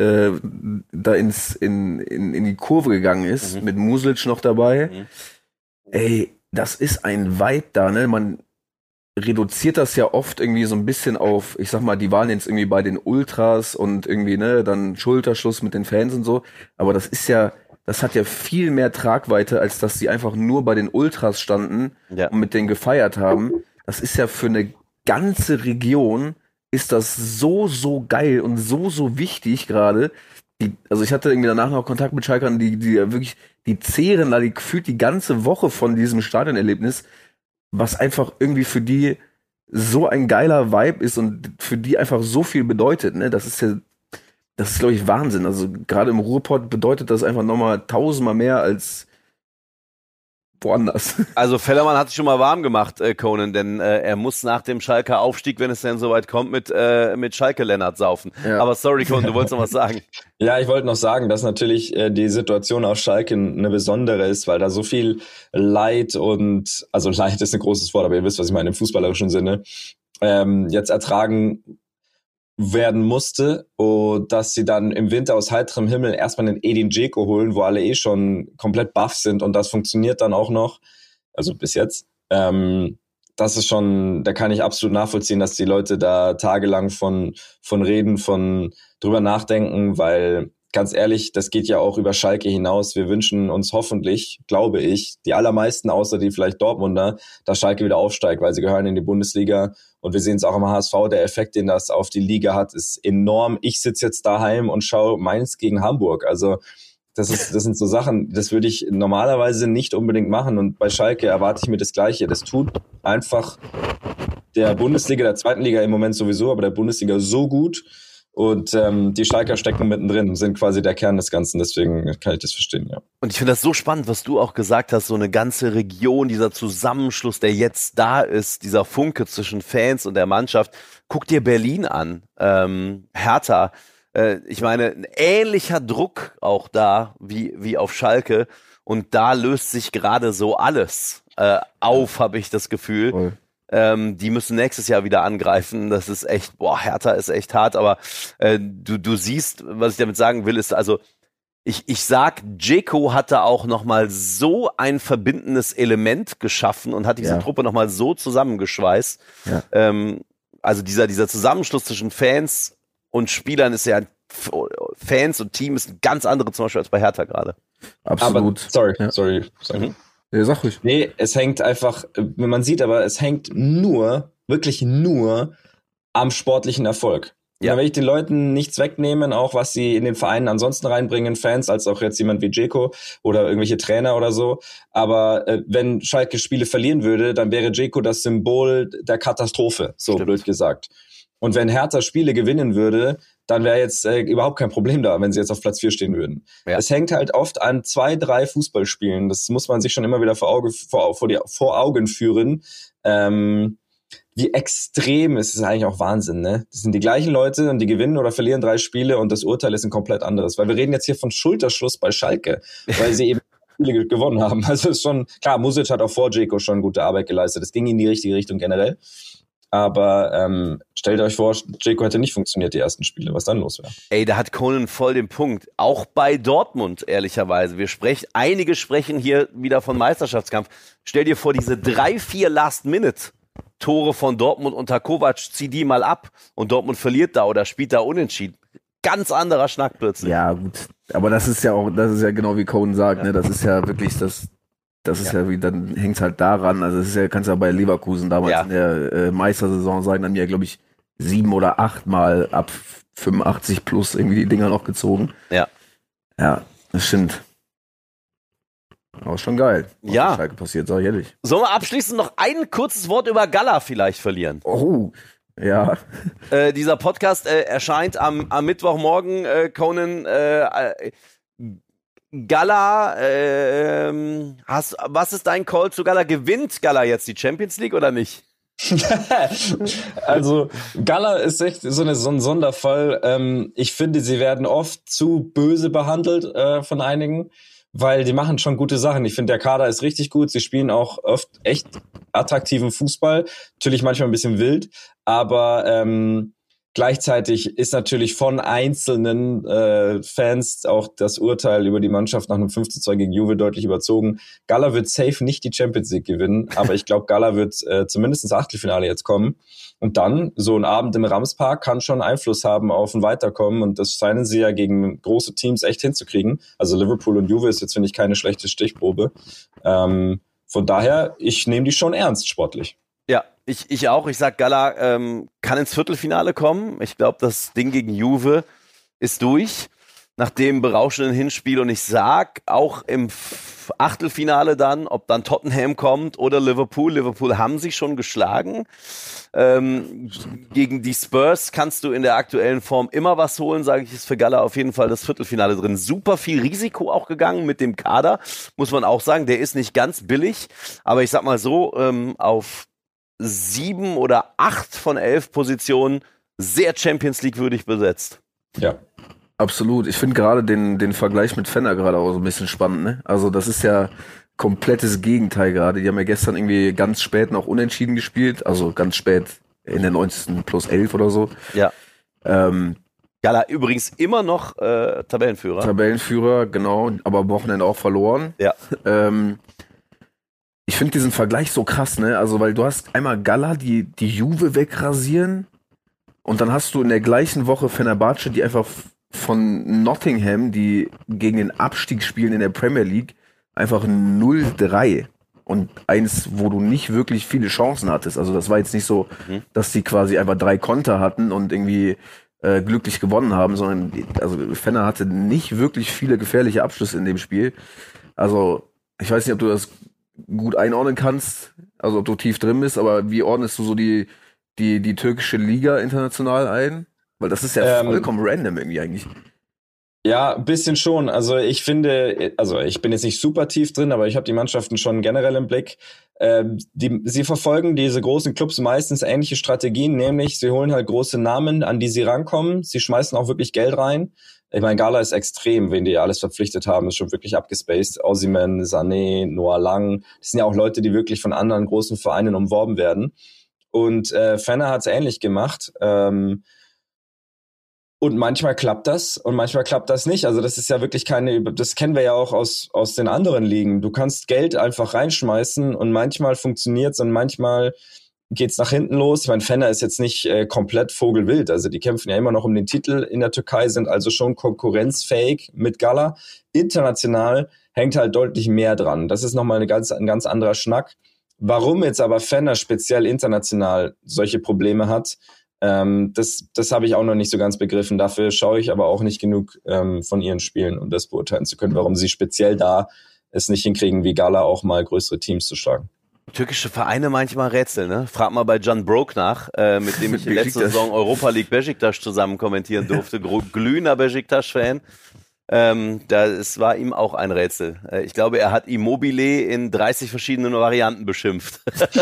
da in die Kurve gegangen ist, mit Muslic noch dabei. Ey, das ist ein Vibe da, ne, man reduziert das ja oft irgendwie so ein bisschen auf, ich sag mal, die waren jetzt irgendwie bei den Ultras und irgendwie, ne, dann Schulterschluss mit den Fans und so, aber das hat ja viel mehr Tragweite, als dass sie einfach nur bei den Ultras standen und mit denen gefeiert haben. Das ist ja für eine ganze Region, ist das so, so geil und so, so wichtig gerade. Also ich hatte irgendwie danach noch Kontakt mit Schalkern, die wirklich, die zehren da gefühlt die ganze Woche von diesem Stadionerlebnis, was einfach irgendwie für die so ein geiler Vibe ist und für die einfach so viel bedeutet, ne? Das ist, glaube ich, Wahnsinn. Also gerade im Ruhrpott bedeutet das einfach nochmal 1000-mal mehr als woanders. Also Fellermann hat sich schon mal warm gemacht, Conan, denn er muss nach dem Schalker Aufstieg, wenn es denn soweit kommt, mit Schalke Lennart saufen. Ja. Aber sorry, Conan, du wolltest noch was sagen. Ja, ich wollte noch sagen, dass natürlich die Situation auf Schalke eine besondere ist, weil da so viel Leid und, also Leid ist ein großes Wort, aber ihr wisst, was ich meine im fußballerischen Sinne, jetzt ertragen werden musste, und dass sie dann im Winter aus heiterem Himmel erstmal einen Edin Dzeko holen, wo alle schon komplett baff sind, und das funktioniert dann auch noch, also bis jetzt. Das ist schon, da kann ich absolut nachvollziehen, dass die Leute da tagelang von reden, von drüber nachdenken, weil ganz ehrlich, das geht ja auch über Schalke hinaus. Wir wünschen uns hoffentlich, glaube ich, die allermeisten, außer die vielleicht Dortmunder, dass Schalke wieder aufsteigt, weil sie gehören in die Bundesliga. Und wir sehen es auch im HSV, der Effekt, den das auf die Liga hat, ist enorm. Ich sitze jetzt daheim und schaue Mainz gegen Hamburg. Also das sind so Sachen, das würde ich normalerweise nicht unbedingt machen. Und bei Schalke erwarte ich mir das Gleiche. Das tut einfach der Bundesliga, der zweiten Liga im Moment sowieso, aber der Bundesliga so gut. Und die Schalker stecken mittendrin, sind quasi der Kern des Ganzen. Deswegen kann ich das verstehen, ja. Und ich finde das so spannend, was du auch gesagt hast, so eine ganze Region, dieser Zusammenschluss, der jetzt da ist, dieser Funke zwischen Fans und der Mannschaft. Guck dir Berlin an, Hertha. Ich meine, ein ähnlicher Druck auch da wie auf Schalke. Und da löst sich gerade so alles auf, habe ich das Gefühl. Voll. Die müssen nächstes Jahr wieder angreifen. Das ist echt, Hertha ist echt hart. Aber du siehst, was ich damit sagen will, ist also, ich sag, Dzeko hat da auch nochmal so ein verbindendes Element geschaffen und hat diese Truppe nochmal so zusammengeschweißt. Ja. Also dieser Zusammenschluss zwischen Fans und Spielern ist ja, Fans und Team ist ein ganz andere zum Beispiel als bei Hertha gerade. Absolut. Aber, sorry. Ja, sag ruhig. Nee, es hängt einfach, man sieht aber, es hängt wirklich nur am sportlichen Erfolg. Ja. Wenn ich den Leuten nichts wegnehmen, auch was sie in den Vereinen ansonsten reinbringen, Fans, als auch jetzt jemand wie Dzeko oder irgendwelche Trainer oder so. Aber wenn Schalke Spiele verlieren würde, dann wäre Dzeko das Symbol der Katastrophe, so blöd gesagt. Und wenn Hertha Spiele gewinnen würde, dann wäre jetzt überhaupt kein Problem da, wenn sie jetzt auf Platz 4 stehen würden. Ja. Es hängt halt oft an 2, 3 Fußballspielen. Das muss man sich schon immer wieder vor Augen führen. Wie extrem ist es eigentlich auch Wahnsinn, ne? Das sind die gleichen Leute und die gewinnen oder verlieren 3 Spiele und das Urteil ist ein komplett anderes. Weil wir reden jetzt hier von Schulterschluss bei Schalke, weil sie eben Spiele gewonnen haben. Also ist schon, klar, Music hat auch vor Dzeko schon gute Arbeit geleistet. Das ging in die richtige Richtung generell. Aber stellt euch vor, Dzeko hätte nicht funktioniert, die ersten Spiele, was dann los wäre. Ey, da hat Conan voll den Punkt. Auch bei Dortmund, ehrlicherweise. Einige sprechen hier wieder von Meisterschaftskampf. Stell dir vor, diese 3, 4 Last-Minute-Tore von Dortmund unter Kovac, zieh die mal ab und Dortmund verliert da oder spielt da unentschieden. Ganz anderer Schnack plötzlich. Ja, gut. Aber das ist ja genau wie Conan sagt, ne? Das ist ja wirklich das ist ja wie, dann hängt es halt daran, also das ist ja, kannst du ja bei Leverkusen damals in der Meistersaison sagen, dann haben die ja, glaube ich, 7 oder 8 Mal ab 85 plus irgendwie die Dinger noch gezogen. Ja. Ja, das stimmt. Aber schon geil, was ja. mit Schalke passiert, sag ich ehrlich. Sollen wir abschließend noch ein kurzes Wort über Gala vielleicht verlieren? Oh, ja. Dieser Podcast erscheint am Mittwochmorgen, Conan, Gala, was ist dein Call zu Gala? Gewinnt Gala jetzt die Champions League oder nicht? Also Gala ist echt so ein Sonderfall. Ich finde, sie werden oft zu böse behandelt von einigen, weil die machen schon gute Sachen. Ich finde, der Kader ist richtig gut. Sie spielen auch oft echt attraktiven Fußball. Natürlich manchmal ein bisschen wild, aber gleichzeitig ist natürlich von einzelnen Fans auch das Urteil über die Mannschaft nach einem 5:2 gegen Juve deutlich überzogen. Gala wird safe nicht die Champions League gewinnen, aber ich glaube, Gala wird zumindest ins Achtelfinale jetzt kommen. Und dann, so ein Abend im Ramspark kann schon Einfluss haben auf ein Weiterkommen. Und das scheinen sie ja gegen große Teams echt hinzukriegen. Also Liverpool und Juve ist jetzt, finde ich, keine schlechte Stichprobe. Von daher, ich nehme die schon ernst sportlich. Ja, ich auch. Ich sag, Gala kann ins Viertelfinale kommen. Ich glaube, das Ding gegen Juve ist durch nach dem berauschenden Hinspiel. Und ich sag auch im Achtelfinale dann, ob dann Tottenham kommt oder Liverpool. Liverpool haben sich schon geschlagen. Gegen die Spurs kannst du in der aktuellen Form immer was holen, sage ich, ist für Gala auf jeden Fall das Viertelfinale drin. Super viel Risiko auch gegangen mit dem Kader, muss man auch sagen. Der ist nicht ganz billig, aber ich sag mal so, auf 7 oder 8 von 11 Positionen sehr Champions League würdig besetzt. Ja. Absolut. Ich finde gerade den Vergleich mit Fenner gerade auch so ein bisschen spannend, ne? Also das ist ja komplettes Gegenteil gerade. Die haben ja gestern irgendwie ganz spät noch unentschieden gespielt, also ganz spät in der 90. plus 11 oder so. Ja. Gala übrigens immer noch Tabellenführer. Tabellenführer, genau, aber am Wochenende auch verloren. Ja. Ich finde diesen Vergleich so krass, ne? Also, weil du hast einmal Gala, die Juve wegrasieren und dann hast du in der gleichen Woche Fenerbahce, die einfach von Nottingham, die gegen den Abstieg spielen in der Premier League, einfach 0-3 und eins, wo du nicht wirklich viele Chancen hattest. Also das war jetzt nicht so, dass die quasi einfach 3 Konter hatten und irgendwie glücklich gewonnen haben, sondern also Fenner hatte nicht wirklich viele gefährliche Abschlüsse in dem Spiel. Also ich weiß nicht, ob du das gut einordnen kannst, also ob du tief drin bist, aber wie ordnest du so die türkische Liga international ein? Weil das ist ja vollkommen random irgendwie eigentlich. Ja, ein bisschen schon. Also ich finde, ich bin jetzt nicht super tief drin, aber ich habe die Mannschaften schon generell im Blick. Sie verfolgen diese großen Clubs meistens ähnliche Strategien, nämlich sie holen halt große Namen, an die sie rankommen. Sie schmeißen auch wirklich Geld rein. Ich meine, Gala ist extrem, wen die alles verpflichtet haben, ist schon wirklich abgespaced. Osimhen, Sané, Noah Lang, das sind ja auch Leute, die wirklich von anderen großen Vereinen umworben werden. Und Fenner hat es ähnlich gemacht. Und manchmal klappt das und manchmal klappt das nicht. Also das ist ja wirklich das kennen wir ja auch aus den anderen Ligen. Du kannst Geld einfach reinschmeißen und manchmal funktioniert's und manchmal geht's nach hinten los. Ich meine, Fenner ist jetzt nicht komplett vogelwild. Also die kämpfen ja immer noch um den Titel in der Türkei, sind also schon konkurrenzfähig mit Gala. International hängt halt deutlich mehr dran. Das ist nochmal ein ganz anderer Schnack. Warum jetzt aber Fenner speziell international solche Probleme hat, das habe ich auch noch nicht so ganz begriffen. Dafür schaue ich aber auch nicht genug von ihren Spielen, um das beurteilen zu können, warum sie speziell da es nicht hinkriegen, wie Gala auch mal größere Teams zu schlagen. Türkische Vereine manchmal Rätsel, ne? Frag mal bei Can Broke nach, mit dem ich letzte Saison Europa League Beşiktaş zusammen kommentieren durfte. Glühender Beşiktaş-Fan. Es war ihm auch ein Rätsel. Ich glaube, er hat Immobile in 30 verschiedenen Varianten beschimpft.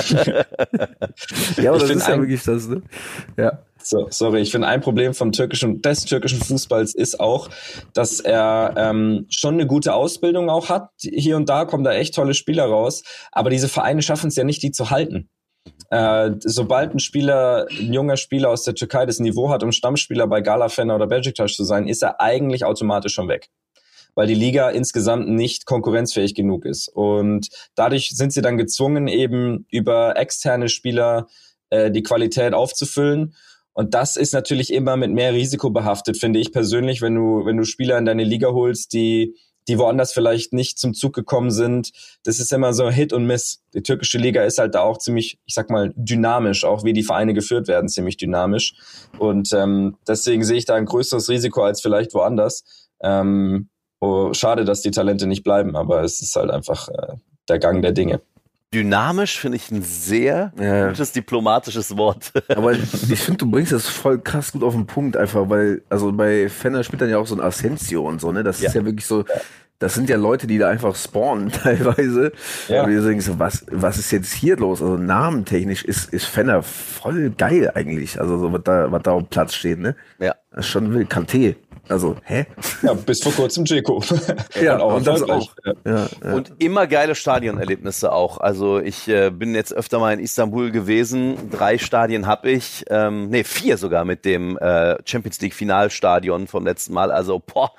Ja, aber das ist ja wirklich das, ne? Ja. So, sorry, ich finde, ein Problem des türkischen Fußballs ist auch, dass er schon eine gute Ausbildung auch hat. Hier und da kommen da echt tolle Spieler raus, aber diese Vereine schaffen es ja nicht, die zu halten. Sobald ein junger Spieler aus der Türkei das Niveau hat, um Stammspieler bei Galatasaray oder Beşiktaş zu sein, ist er eigentlich automatisch schon weg, weil die Liga insgesamt nicht konkurrenzfähig genug ist. Und dadurch sind sie dann gezwungen, eben über externe Spieler die Qualität aufzufüllen. Und das ist natürlich immer mit mehr Risiko behaftet, finde ich persönlich, wenn du Spieler in deine Liga holst, die woanders vielleicht nicht zum Zug gekommen sind. Das ist immer so Hit und Miss. Die türkische Liga ist halt da auch ziemlich, ich sag mal, dynamisch, auch wie die Vereine geführt werden, ziemlich dynamisch. Und deswegen sehe ich da ein größeres Risiko als vielleicht woanders. Schade, dass die Talente nicht bleiben, aber es ist halt einfach der Gang der Dinge. Dynamisch finde ich ein sehr gutes diplomatisches Wort. Aber ich finde, du bringst das voll krass gut auf den Punkt, einfach, weil, also bei Fenner spielt dann ja auch so ein Asensio und so, ne? Das ist ja wirklich so, das sind ja Leute, die da einfach spawnen teilweise. Ja. Und wir denken so, was ist jetzt hier los? Also namentechnisch ist Fenner voll geil eigentlich. Also so, was da auf Platz steht, ne? Ja. Das ist schon wild. Kanté. Also, hä? Ja, bis vor kurzem Dzeko. Ja, und das auch. Ja. Und immer geile Stadionerlebnisse auch. Also ich bin jetzt öfter mal in Istanbul gewesen. 3 Stadien habe ich. 4 sogar mit dem Champions League Finalstadion vom letzten Mal. Also,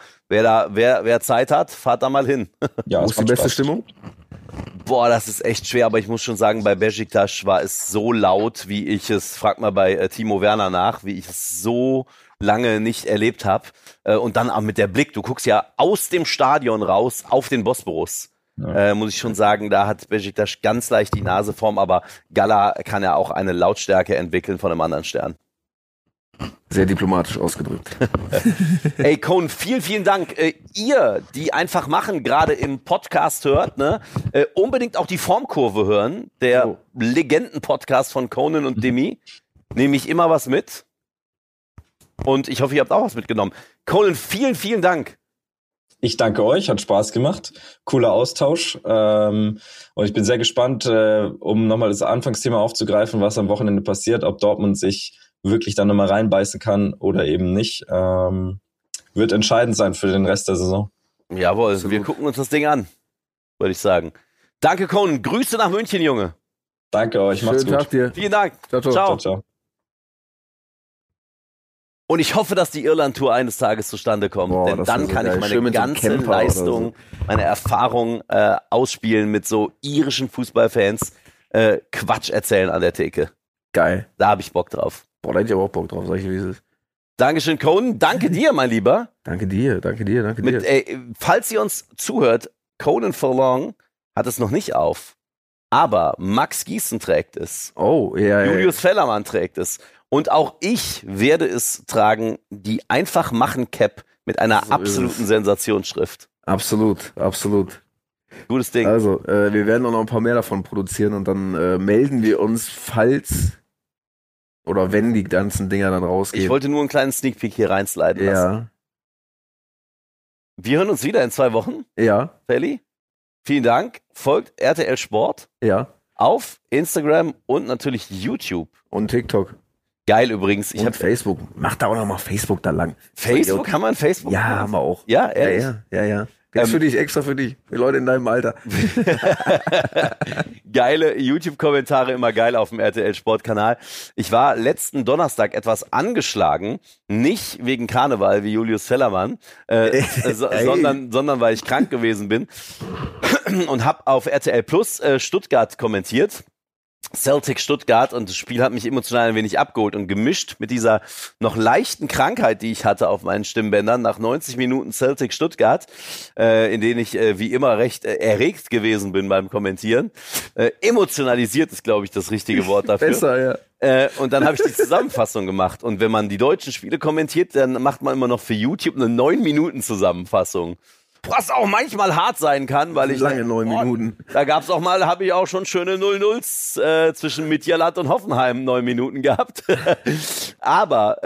wer Zeit hat, fahrt da mal hin. Ja, wo ist die beste Stimmung? Boah, das ist echt schwer, aber ich muss schon sagen, bei Beşiktaş war es so laut, wie ich es, frag mal bei Timo Werner nach, wie ich es so lange nicht erlebt habe. Und dann auch mit der Blick, du guckst ja aus dem Stadion raus auf den Bosporus. Ja. Muss ich schon sagen, da hat Beşiktaş ganz leicht die Nase vorn, aber Gala kann ja auch eine Lautstärke entwickeln von einem anderen Stern. Sehr diplomatisch ausgedrückt. Ey, Conan, vielen, vielen Dank. Ihr, die einfach machen, gerade im Podcast hört, ne, unbedingt auch die Formkurve hören, der Legenden-Podcast von Conan und Demi. Nehme ich immer was mit. Und ich hoffe, ihr habt auch was mitgenommen. Conan, vielen, vielen Dank. Ich danke euch, hat Spaß gemacht. Cooler Austausch. Und ich bin sehr gespannt, um nochmal das Anfangsthema aufzugreifen, was am Wochenende passiert, ob Dortmund sich wirklich dann nochmal reinbeißen kann oder eben nicht. Wird entscheidend sein für den Rest der Saison. Jawohl, wir gucken uns das Ding an, würde ich sagen. Danke, Conan. Grüße nach München, Junge. Danke euch, macht's gut. Schönen Tag dir. Vielen Dank. Ciao, ciao. Ciao. Ciao, ciao. Und ich hoffe, dass die Irland-Tour eines Tages zustande kommt. Boah, denn dann kann ich meine ganze Leistung, meine Erfahrung ausspielen mit so irischen Fußballfans. Quatsch erzählen an der Theke. Geil. Da habe ich Bock drauf. Boah, da hätte ich aber auch Bock drauf, sag ich, wie es ist. Dankeschön, Conan. Danke dir, mein Lieber. Danke dir. Falls ihr uns zuhört, Conan Furlong hat es noch nicht auf. Aber Max Gießen trägt es. Oh, ja. Julius Fellermann trägt es. Und auch ich werde es tragen, die Einfach-Machen-Cap mit einer absoluten Sensationsschrift. Absolut. Gutes Ding. Also, wir werden auch noch ein paar mehr davon produzieren und dann melden wir uns, falls oder wenn die ganzen Dinger dann rausgehen. Ich wollte nur einen kleinen Sneak Peek hier reinsliden lassen. Wir hören uns wieder in 2 Wochen. Ja. Felli, vielen Dank. Folgt RTL Sport. Ja. Auf Instagram und natürlich YouTube. Und TikTok. Geil übrigens. Ich habe Facebook. Mach da auch noch mal Facebook da lang. Facebook? Kann man Facebook? Ja, haben wir auch. Ja, ehrlich? Ja. Ganz für dich, extra für dich. Für Leute in deinem Alter. Geile YouTube-Kommentare, immer geil auf dem RTL-Sport-Kanal. Ich war letzten Donnerstag etwas angeschlagen. Nicht wegen Karneval wie Julius Fellermann, sondern weil ich krank gewesen bin. Und habe auf RTL Plus Stuttgart kommentiert. Celtic Stuttgart, und das Spiel hat mich emotional ein wenig abgeholt und gemischt mit dieser noch leichten Krankheit, die ich hatte auf meinen Stimmbändern nach 90 Minuten Celtic Stuttgart, in denen ich wie immer recht erregt gewesen bin beim Kommentieren. Emotionalisiert ist, glaube ich, das richtige Wort dafür. Besser, ja. Und dann habe ich die Zusammenfassung gemacht. Und wenn man die deutschen Spiele kommentiert, dann macht man immer noch für YouTube eine 9-Minuten-Zusammenfassung. was auch manchmal hart sein kann, weil ich lange 9 Minuten. Da gab's auch mal, habe ich auch schon schöne 0-0s zwischen Midtjylland und Hoffenheim 9 Minuten gehabt. Aber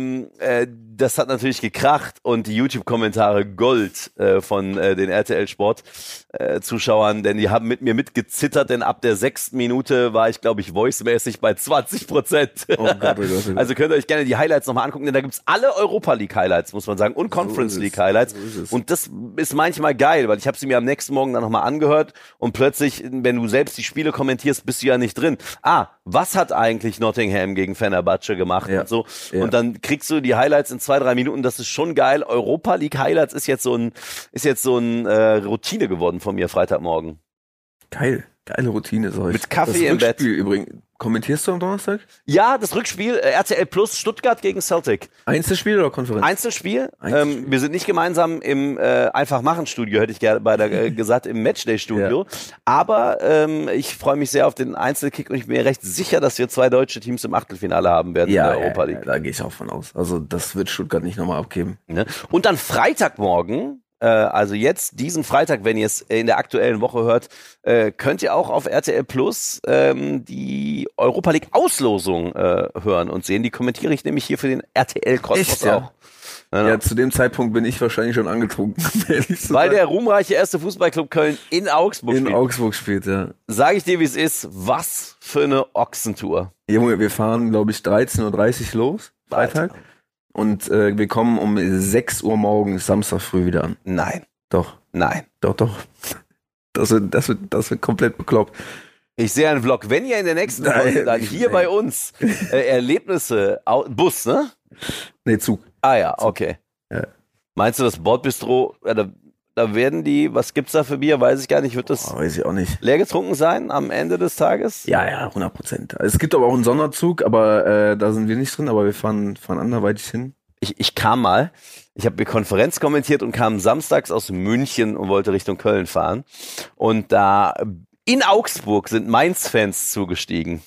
das hat natürlich gekracht und die YouTube-Kommentare Gold von den RTL Sport Zuschauern, denn die haben mit mir mitgezittert, denn ab der 6. Minute war ich, glaube ich, voice-mäßig bei 20%. Oh Gott, oh Gott. Also könnt ihr euch gerne die Highlights nochmal angucken, denn da gibt's alle Europa League Highlights, muss man sagen, und Conference League Highlights. So und das ist manchmal geil, weil ich habe sie mir am nächsten Morgen dann nochmal angehört und plötzlich, wenn du selbst die Spiele kommentierst, bist du ja nicht drin. Was hat eigentlich Nottingham gegen Fenerbahce gemacht und so? Ja. Und dann kriegst du die Highlights in 2-3 Minuten, das ist schon geil. Europa League Highlights ist jetzt so ein Routine geworden von mir Freitagmorgen. Geile Routine, sag ich. Mit Kaffee im Bett. Übrigens. Kommentierst du am Donnerstag? Ja, das Rückspiel, RTL Plus, Stuttgart gegen Celtic. Einzelspiel oder Konferenz? Einzelspiel. Wir sind nicht gemeinsam im Einfach-Machen-Studio, hätte ich gerne gesagt, im Matchday-Studio. Ja. Aber ich freue mich sehr auf den Einzelkick und ich bin mir recht sicher, dass wir 2 deutsche Teams im Achtelfinale haben werden in der Europa League. Ja, da gehe ich auch von aus. Also das wird Stuttgart nicht nochmal abgeben. Ne? Und dann Freitagmorgen, also jetzt diesen Freitag, wenn ihr es in der aktuellen Woche hört, könnt ihr auch auf RTL Plus die Europa League Auslosung hören und sehen. Die kommentiere ich nämlich hier für den RTL Kosmos auch. Ja, zu dem Zeitpunkt bin ich wahrscheinlich schon angetrunken. Weil der ruhmreiche erste Fußballclub Köln in Augsburg spielt, ja. Sag ich dir, wie es ist, was für eine Ochsentour. Junge, wir fahren, glaube ich, 13.30 Uhr los, Freitag. Und wir kommen um 6 Uhr morgens Samstag früh wieder an. Nein. Doch. Nein. Doch. Das wird komplett bekloppt. Ich sehe einen Vlog. Wenn ihr in der nächsten Folge dann hier bei uns Erlebnisse, Bus, ne? Nee, Zug. Ah ja, okay. Ja. Meinst du, das Bordbistro, da werden die, was gibt's da für Bier? Weiß ich gar nicht. Wird das weiß ich auch nicht. Leer getrunken sein am Ende des Tages? Ja, 100%. Es gibt aber auch einen Sonderzug, aber da sind wir nicht drin, aber wir fahren anderweitig hin. Ich kam mal, ich habe eine Konferenz kommentiert und kam samstags aus München und wollte Richtung Köln fahren. Und da in Augsburg sind Mainz-Fans zugestiegen.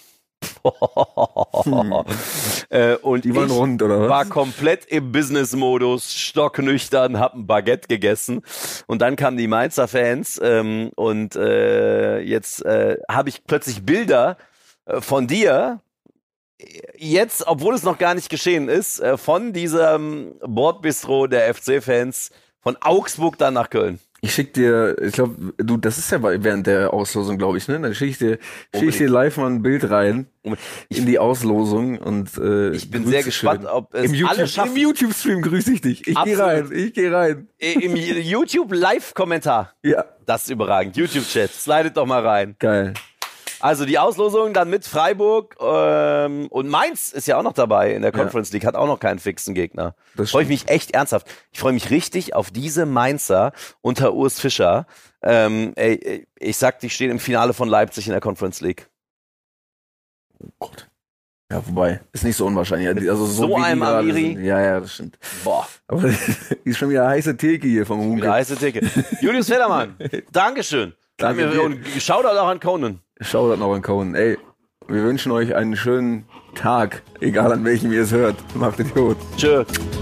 Und die waren rund, oder was? War komplett im Business-Modus, stocknüchtern, hab ein Baguette gegessen und dann kamen die Mainzer Fans und jetzt habe ich plötzlich Bilder von dir, jetzt, obwohl es noch gar nicht geschehen ist, von diesem Bordbistro der FC-Fans von Augsburg dann nach Köln. Ich schick dir, ich glaube, das ist ja während der Auslosung, glaube ich, ne? Dann schicke ich dir live mal ein Bild rein in die Auslosung und ich bin sehr gespannt, ob es alle schaffen. Im YouTube-Stream grüße ich dich. Ich gehe rein. Im YouTube-Live-Kommentar. Ja. Das ist überragend. YouTube-Chat, slidet doch mal rein. Geil. Also die Auslosung dann mit Freiburg und Mainz ist ja auch noch dabei in der Conference League, hat auch noch keinen fixen Gegner. Freue ich mich echt ernsthaft. Ich freue mich richtig auf diese Mainzer unter Urs Fischer. Ich sag, die stehen im Finale von Leipzig in der Conference League. Oh Gott. Ja, wobei, ist nicht so unwahrscheinlich. Also so einem Amiri. Ja, das stimmt. Boah. Aber ist schon wieder heiße Theke hier vom Hunke. Wieder heiße Theke. Julius Federmann, Dankeschön. Danke. Und Shoutout auch an Conan. Shoutout noch an Conan. Ey, wir wünschen euch einen schönen Tag, egal an welchem ihr es hört. Macht Idiot. Tschö.